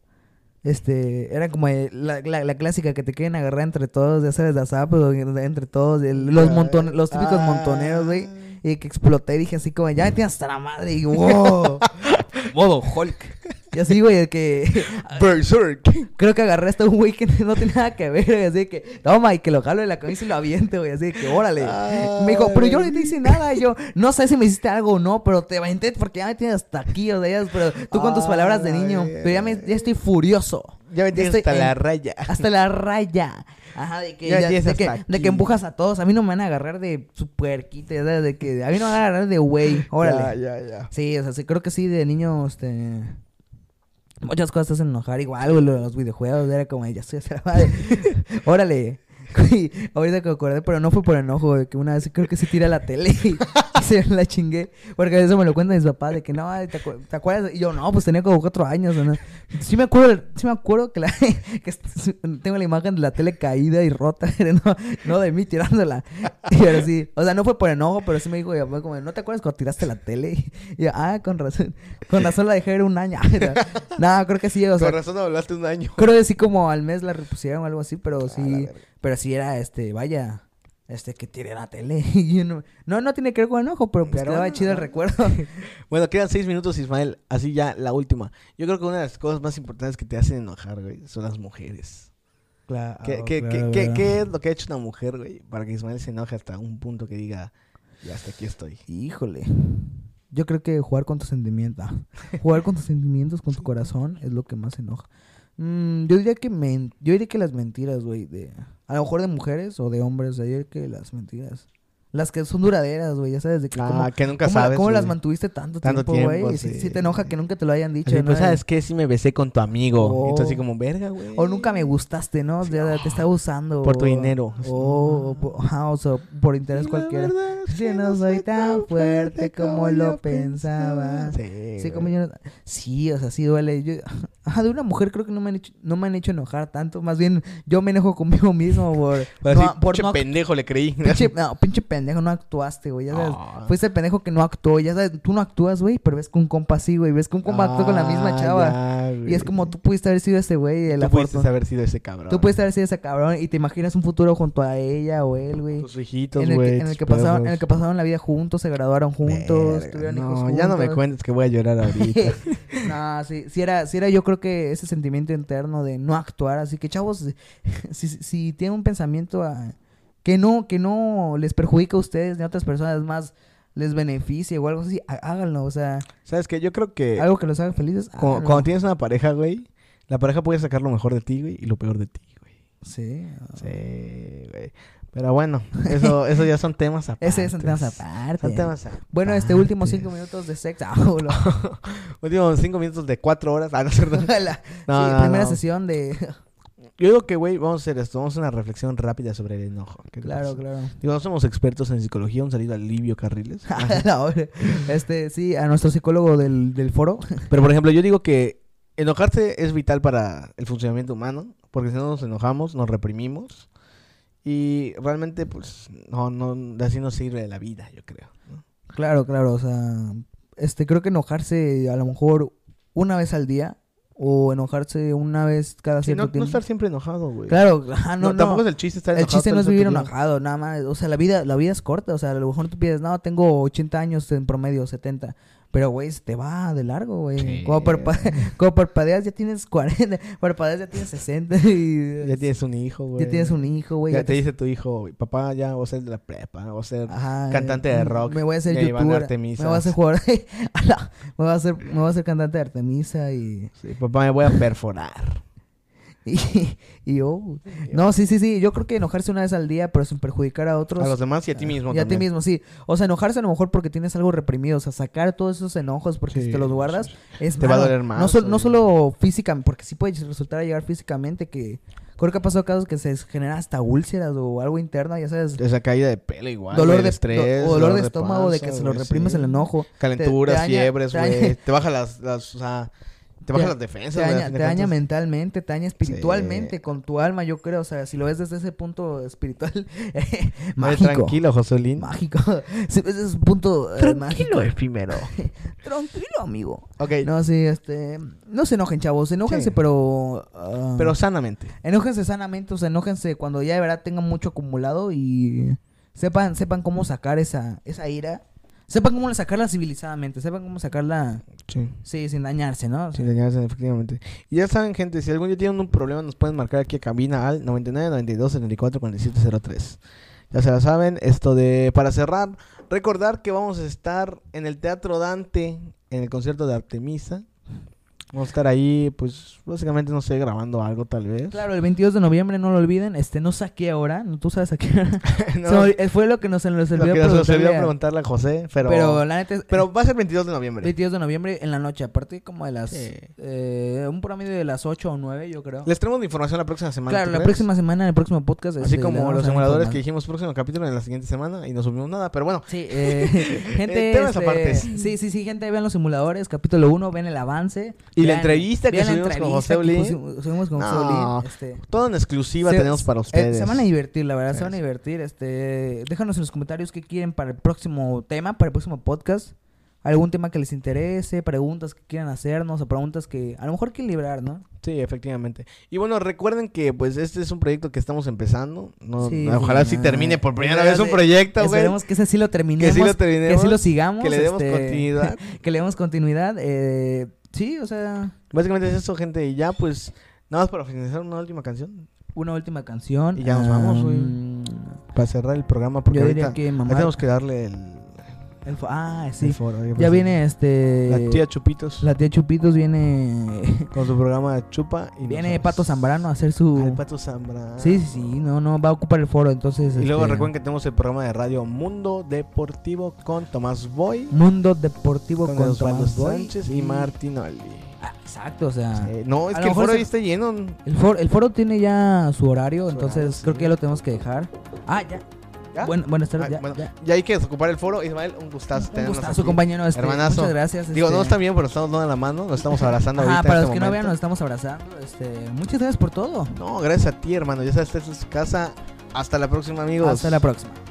Este... Era como eh, la, la, la clásica que te quieren agarrar entre todos. Ya sabes, de asap, pero entre todos. el- los, monton los típicos Ah. montoneros, güey. Y que exploté y dije así como... Ya me tienes hasta la madre. Y wow. Modo Hulk. Y así, güey, el que... Berserk. Creo que agarré hasta un güey que no tiene nada que ver, güey, así que, toma, y que lo jalo de la camisa y lo aviento, güey, así que, órale. Me dijo, pero yo no te hice nada, y yo, no sé si me hiciste algo o no, pero te aventé porque ya me tienes hasta aquí, o sea, ya, pero tú con tus palabras de niño, Ay, pero ya, me, ya estoy furioso. Ya me tienes estoy hasta la en- raya. Hasta la raya. Ajá, de que, Ya ya- tienes de, que hasta de aquí. que empujas a todos. A mí no me van a agarrar de su puerquita, ¿sabes? De que a mí no me van a agarrar de güey, órale. Ya, ya, ya. Sí, o sea, sí, creo que sí, de niño, este... Muchas cosas te hacen enojar. Igual, güey, lo de los videojuegos. Era como, ya estoy hasta la madre. Órale. Güey, ahorita que me acordé, pero no fue por enojo, de que una vez creo que se tira la tele y, y se la chingué. Porque eso me lo cuentan mis papás, de que no, ¿te, acu- ¿te acuerdas? Y yo, no, pues tenía como cuatro años, ¿no? Sí me acuerdo, sí me acuerdo que, la, que tengo la imagen de la tele caída y rota, no, no de mí tirándola. Y ahora sí, o sea, no fue por enojo, pero sí me dijo, fue como, ¿no te acuerdas cuando tiraste la tele? Y yo, ah, con razón, con razón la dejé ir un año. No, creo que sí, o sea. Con razón no hablaste un año. Creo que sí como al mes la repusieron o algo así, pero Ah, sí... Pero sí era, este, vaya, este, que tiré la tele. Y no, no, no tiene que ver con enojo, pero pues Pero quedaba bueno, chido el no. recuerdo. Bueno, quedan seis minutos, Ismael. Así ya, la última. Yo creo que una de las cosas más importantes que te hacen enojar, güey, son las mujeres. Claro, ¿Qué, qué, qué, qué, qué es lo que ha hecho una mujer, güey, para que Ismael se enoje hasta un punto que diga, ya hasta aquí estoy? Híjole. Yo creo que jugar con tus sentimientos. Jugar con tus sentimientos, con tu corazón, es lo que más enoja. Mm, yo diría que men yo diría que las mentiras, güey, de a lo mejor de mujeres o de hombres, o sea, yo diría que las mentiras. Las que son duraderas, güey, ya sabes de que Ah, cómo, que nunca cómo, la- sabes, cómo las güey. mantuviste tanto, Tanto tiempo, güey. tiempo, Y si, sí. si te enoja que nunca te lo hayan dicho, Así, ¿no? pues, ¿sabes qué? Sí me besé con tu amigo. Oh. Y tú así como, verga, güey. O nunca me gustaste, ¿no? Sí, Ya no. te estaba usando. Por tu o- dinero. O, o, por- ajá, o sea, por interés La cualquiera. verdad es Si que no soy tan fuerte como lo pensaba. Sí, Sí, güey. como yo no- sí, o sea, sí duele. Yo, ajá, de una mujer creo que no me han hecho, no me han hecho enojar tanto. Más bien, yo me enojo conmigo mismo por... Pues no, así, por pinche no- pendejo le creí. pinche, no, pinche pendejo, no actuaste, güey. Ya sabes, Ah. fuiste el pendejo que no actuó. Ya sabes, tú no actúas, güey, pero ves que un compa sí, güey. Ves que un compa actuó con la misma Ah, chava. ya, Y es güey. como tú pudiste haber sido ese güey. el Tú pudiste afortun- haber sido ese cabrón. Tú pudiste haber sido ese cabrón y te imaginas un futuro junto a ella o él, güey. Tus hijitos, En el, güey. que, en, el tus que pasaron, en el perros. que pasaron la vida juntos, se graduaron juntos, Verga, tuvieron no, hijos juntos. ya no me cuentes que voy a llorar ahorita. No, sí, sí era, sí era yo creo que ese sentimiento interno de no actuar. Así que, chavos, si, si, si tienen un pensamiento a- que no que no les perjudica a ustedes ni a otras personas, más les beneficie o algo así, há- háganlo. O sea, ¿Sabes qué? Yo creo que algo que los haga felices, cu- háganlo. cuando tienes una pareja, güey, la pareja puede sacar lo mejor de ti, güey, y lo peor de ti, güey. Sí. Sí, güey. Pero bueno, eso, eso ya son temas aparte. Ese son temas aparte. Son temas aparte. Bueno, este último cinco minutos de sexo. Ah, boludo. Últimos cinco minutos de cuatro horas. Ah, no es cierto. La- No, sí, no, primera no. sesión de... Yo digo que, güey, vamos a hacer esto. Vamos a hacer una reflexión rápida sobre el enojo. ¿Qué te Claro, parece? claro. Digo, no somos expertos en psicología, un salido al Livio Carriles. No, hombre. este, sí, a nuestro psicólogo del, del foro. Pero, por ejemplo, yo digo que enojarse es vital para el funcionamiento humano, porque si no nos enojamos, nos reprimimos y realmente, pues, no, no, así no sirve la vida, yo creo, ¿no? Claro, claro, o sea, este, creo que enojarse a lo mejor una vez al día o enojarse una vez cada Sí, cierto no, no tiempo. estar siempre enojado, güey. Claro, ajá, no, No, no. tampoco es el chiste estar El enojado. chiste todo no es el vivir santo día. enojado, nada más. O sea, la vida, la vida es corta. O sea, a lo mejor tú piensas, no, tengo ochenta años en promedio, setenta. Pero, güey, se te va de largo, güey. Sí. Como, parpa- como parpadeas ya tienes cuarenta, parpadeas ya tienes sesenta y... Ya tienes un hijo, güey. Ya tienes un hijo, güey. Ya ya te dice tu hijo, papá, ya voy a ser de la prepa, voy a ser Ajá, cantante de eh, rock. Me voy a hacer y ahí van youtuber. Artemisas. Me voy a hacer jugador. Ala, me voy a hacer, me voy a hacer cantante de Artemisa y Sí, papá, me voy a perforar. y, y yo. No, sí, sí, sí. Yo creo que enojarse una vez al día, pero sin perjudicar a otros. A los demás y a ti mismo Y a ti también. mismo, sí. O sea, enojarse a lo mejor porque tienes algo reprimido. O sea, sacar todos esos enojos porque Sí, si te los guardas sí, es Te va a malo. doler más, No, sol- no güey. solo físicamente, porque sí puede resultar a llegar físicamente que... Creo que ha pasado casos que se genera hasta úlceras o algo interno, ya sabes. Esa caída de pelo igual, dolor güey, de estrés, do- o dolor de estómago de panza, que se lo güey, reprimes sí. el enojo. Calenturas, Te- te daña- fiebres, te daña- güey. Te baja las, las, o sea, te baja Te- las defensas, Te güey, a daña, fin de te daña cuentas. mentalmente, te daña espiritualmente Sí. con tu alma, yo creo. O sea, si lo ves desde ese punto espiritual, Oye, mágico. tranquilo, Joselín. Mágico. Si ves desde ese punto eh, mágico. efímero. Tranquilo, amigo. Ok, No, sí, este... No se enojen, chavos. Enójense, Sí. pero... ah, pero sanamente. Enójense sanamente, o sea, enójense cuando ya de verdad tengan mucho acumulado y... Sepan, sepan cómo sacar esa, esa ira. Sepan cómo sacarla civilizadamente. Sepan cómo sacarla... Sí. Sí, sin dañarse, ¿no? O sea, Sin dañarse, efectivamente. Y ya saben, gente, si algún día tienen un problema, nos pueden marcar aquí a cabina al noventa y nueve, noventa y dos, setenta y cuatro, cuarenta y siete cero tres. Ya se la saben. Esto de... Para cerrar, recordar que vamos a estar en el Teatro Dante, en el concierto de Artemisa, Vamos a estar ahí, pues, básicamente, no sé, grabando algo tal vez. Claro, el veintidós de noviembre, no lo olviden. Este, no sé a qué hora, ¿no? ¿Tú sabes a qué hora? No, Se me olvi- fue lo que nos, nos lo olvidó que nos olvidó preguntarle a- preguntarle a José, pero... Pero la neta es- pero va a ser veintidós de noviembre. veintidós de noviembre en la noche, a partir como de las... Sí. Eh, un promedio de las ocho o nueve, yo creo. Les traemos la información la próxima semana. Claro, ¿tú la crees? próxima semana, en el próximo podcast. Así este, le como vamos los a dar simuladores que información. dijimos próximo capítulo en la siguiente semana y no subimos nada, pero bueno. Sí, eh, gente, Eh, temas este, apartes. sí, sí, sí, gente, vean los simuladores, capítulo uno, ven el avance. Y la vean- entrevista que vean la subimos con entrevista José que Olin. pusi- Subimos con José No, Olin, este, todo en exclusiva se- tenemos para eh, ustedes. se van a divertir, la verdad, se Sí. van a divertir. Este, déjanos en los comentarios qué quieren para el próximo tema, para el próximo podcast. Algún tema que les interese, preguntas que quieran hacernos o preguntas que a lo mejor quieren librar, ¿no? Sí, efectivamente. Y bueno, recuerden que pues este es un proyecto que estamos empezando. No, Sí, ojalá sí, sí ah, termine por primera ojalá vez un sí. proyecto, güey. Esperemos que ese sí lo terminemos, Que sí lo terminemos. que sí lo sigamos, Que le demos este, continuidad. que le demos continuidad. Eh, sí, o sea, Básicamente es eso, gente. Y ya pues, nada más para finalizar una última canción. una última canción. Y ya nos vamos, güey. am, Para cerrar el programa, porque Yo ahorita diría que ahí mamá. tenemos que darle el, el fo- ah, el sí. foro. ahí, Ya pues, viene este. la tía Chupitos la tía Chupitos viene. con su programa de Chupa. Y viene nosotros. Pato Zambrano a hacer su. Ah, el Pato Zambrano. Sí, sí, sí. No, no, va a ocupar el foro. Entonces. Y luego este, recuerden que tenemos el programa de radio Mundo Deportivo con Tomás Boy, Mundo Deportivo con, con, Osvaldo Tomás Boy Sánchez y Martinoli. Ah, exacto, o sea. Eh, no, es a que lo el foro mejor ahí se- está lleno. El foro, el foro tiene ya su horario, Su entonces horario, sí. creo que ya lo tenemos que dejar. Ah, ya. ¿Ya? Buen- buenas tardes, Ah, ya, bueno, ya. ya hay que desocupar el foro. Ismael, un gustazo Un tenernos gustazo, aquí. compañero. Este, Hermanazo. Muchas gracias. Digo, este, no está bien, pero estamos dando la mano, nos estamos abrazando Ajá, ahorita. para en los este que no vean, momento. nos estamos abrazando. Este, muchas gracias por todo. No, gracias a ti, hermano. Ya sabes, esta es su casa. Hasta la próxima, amigos. Hasta la próxima.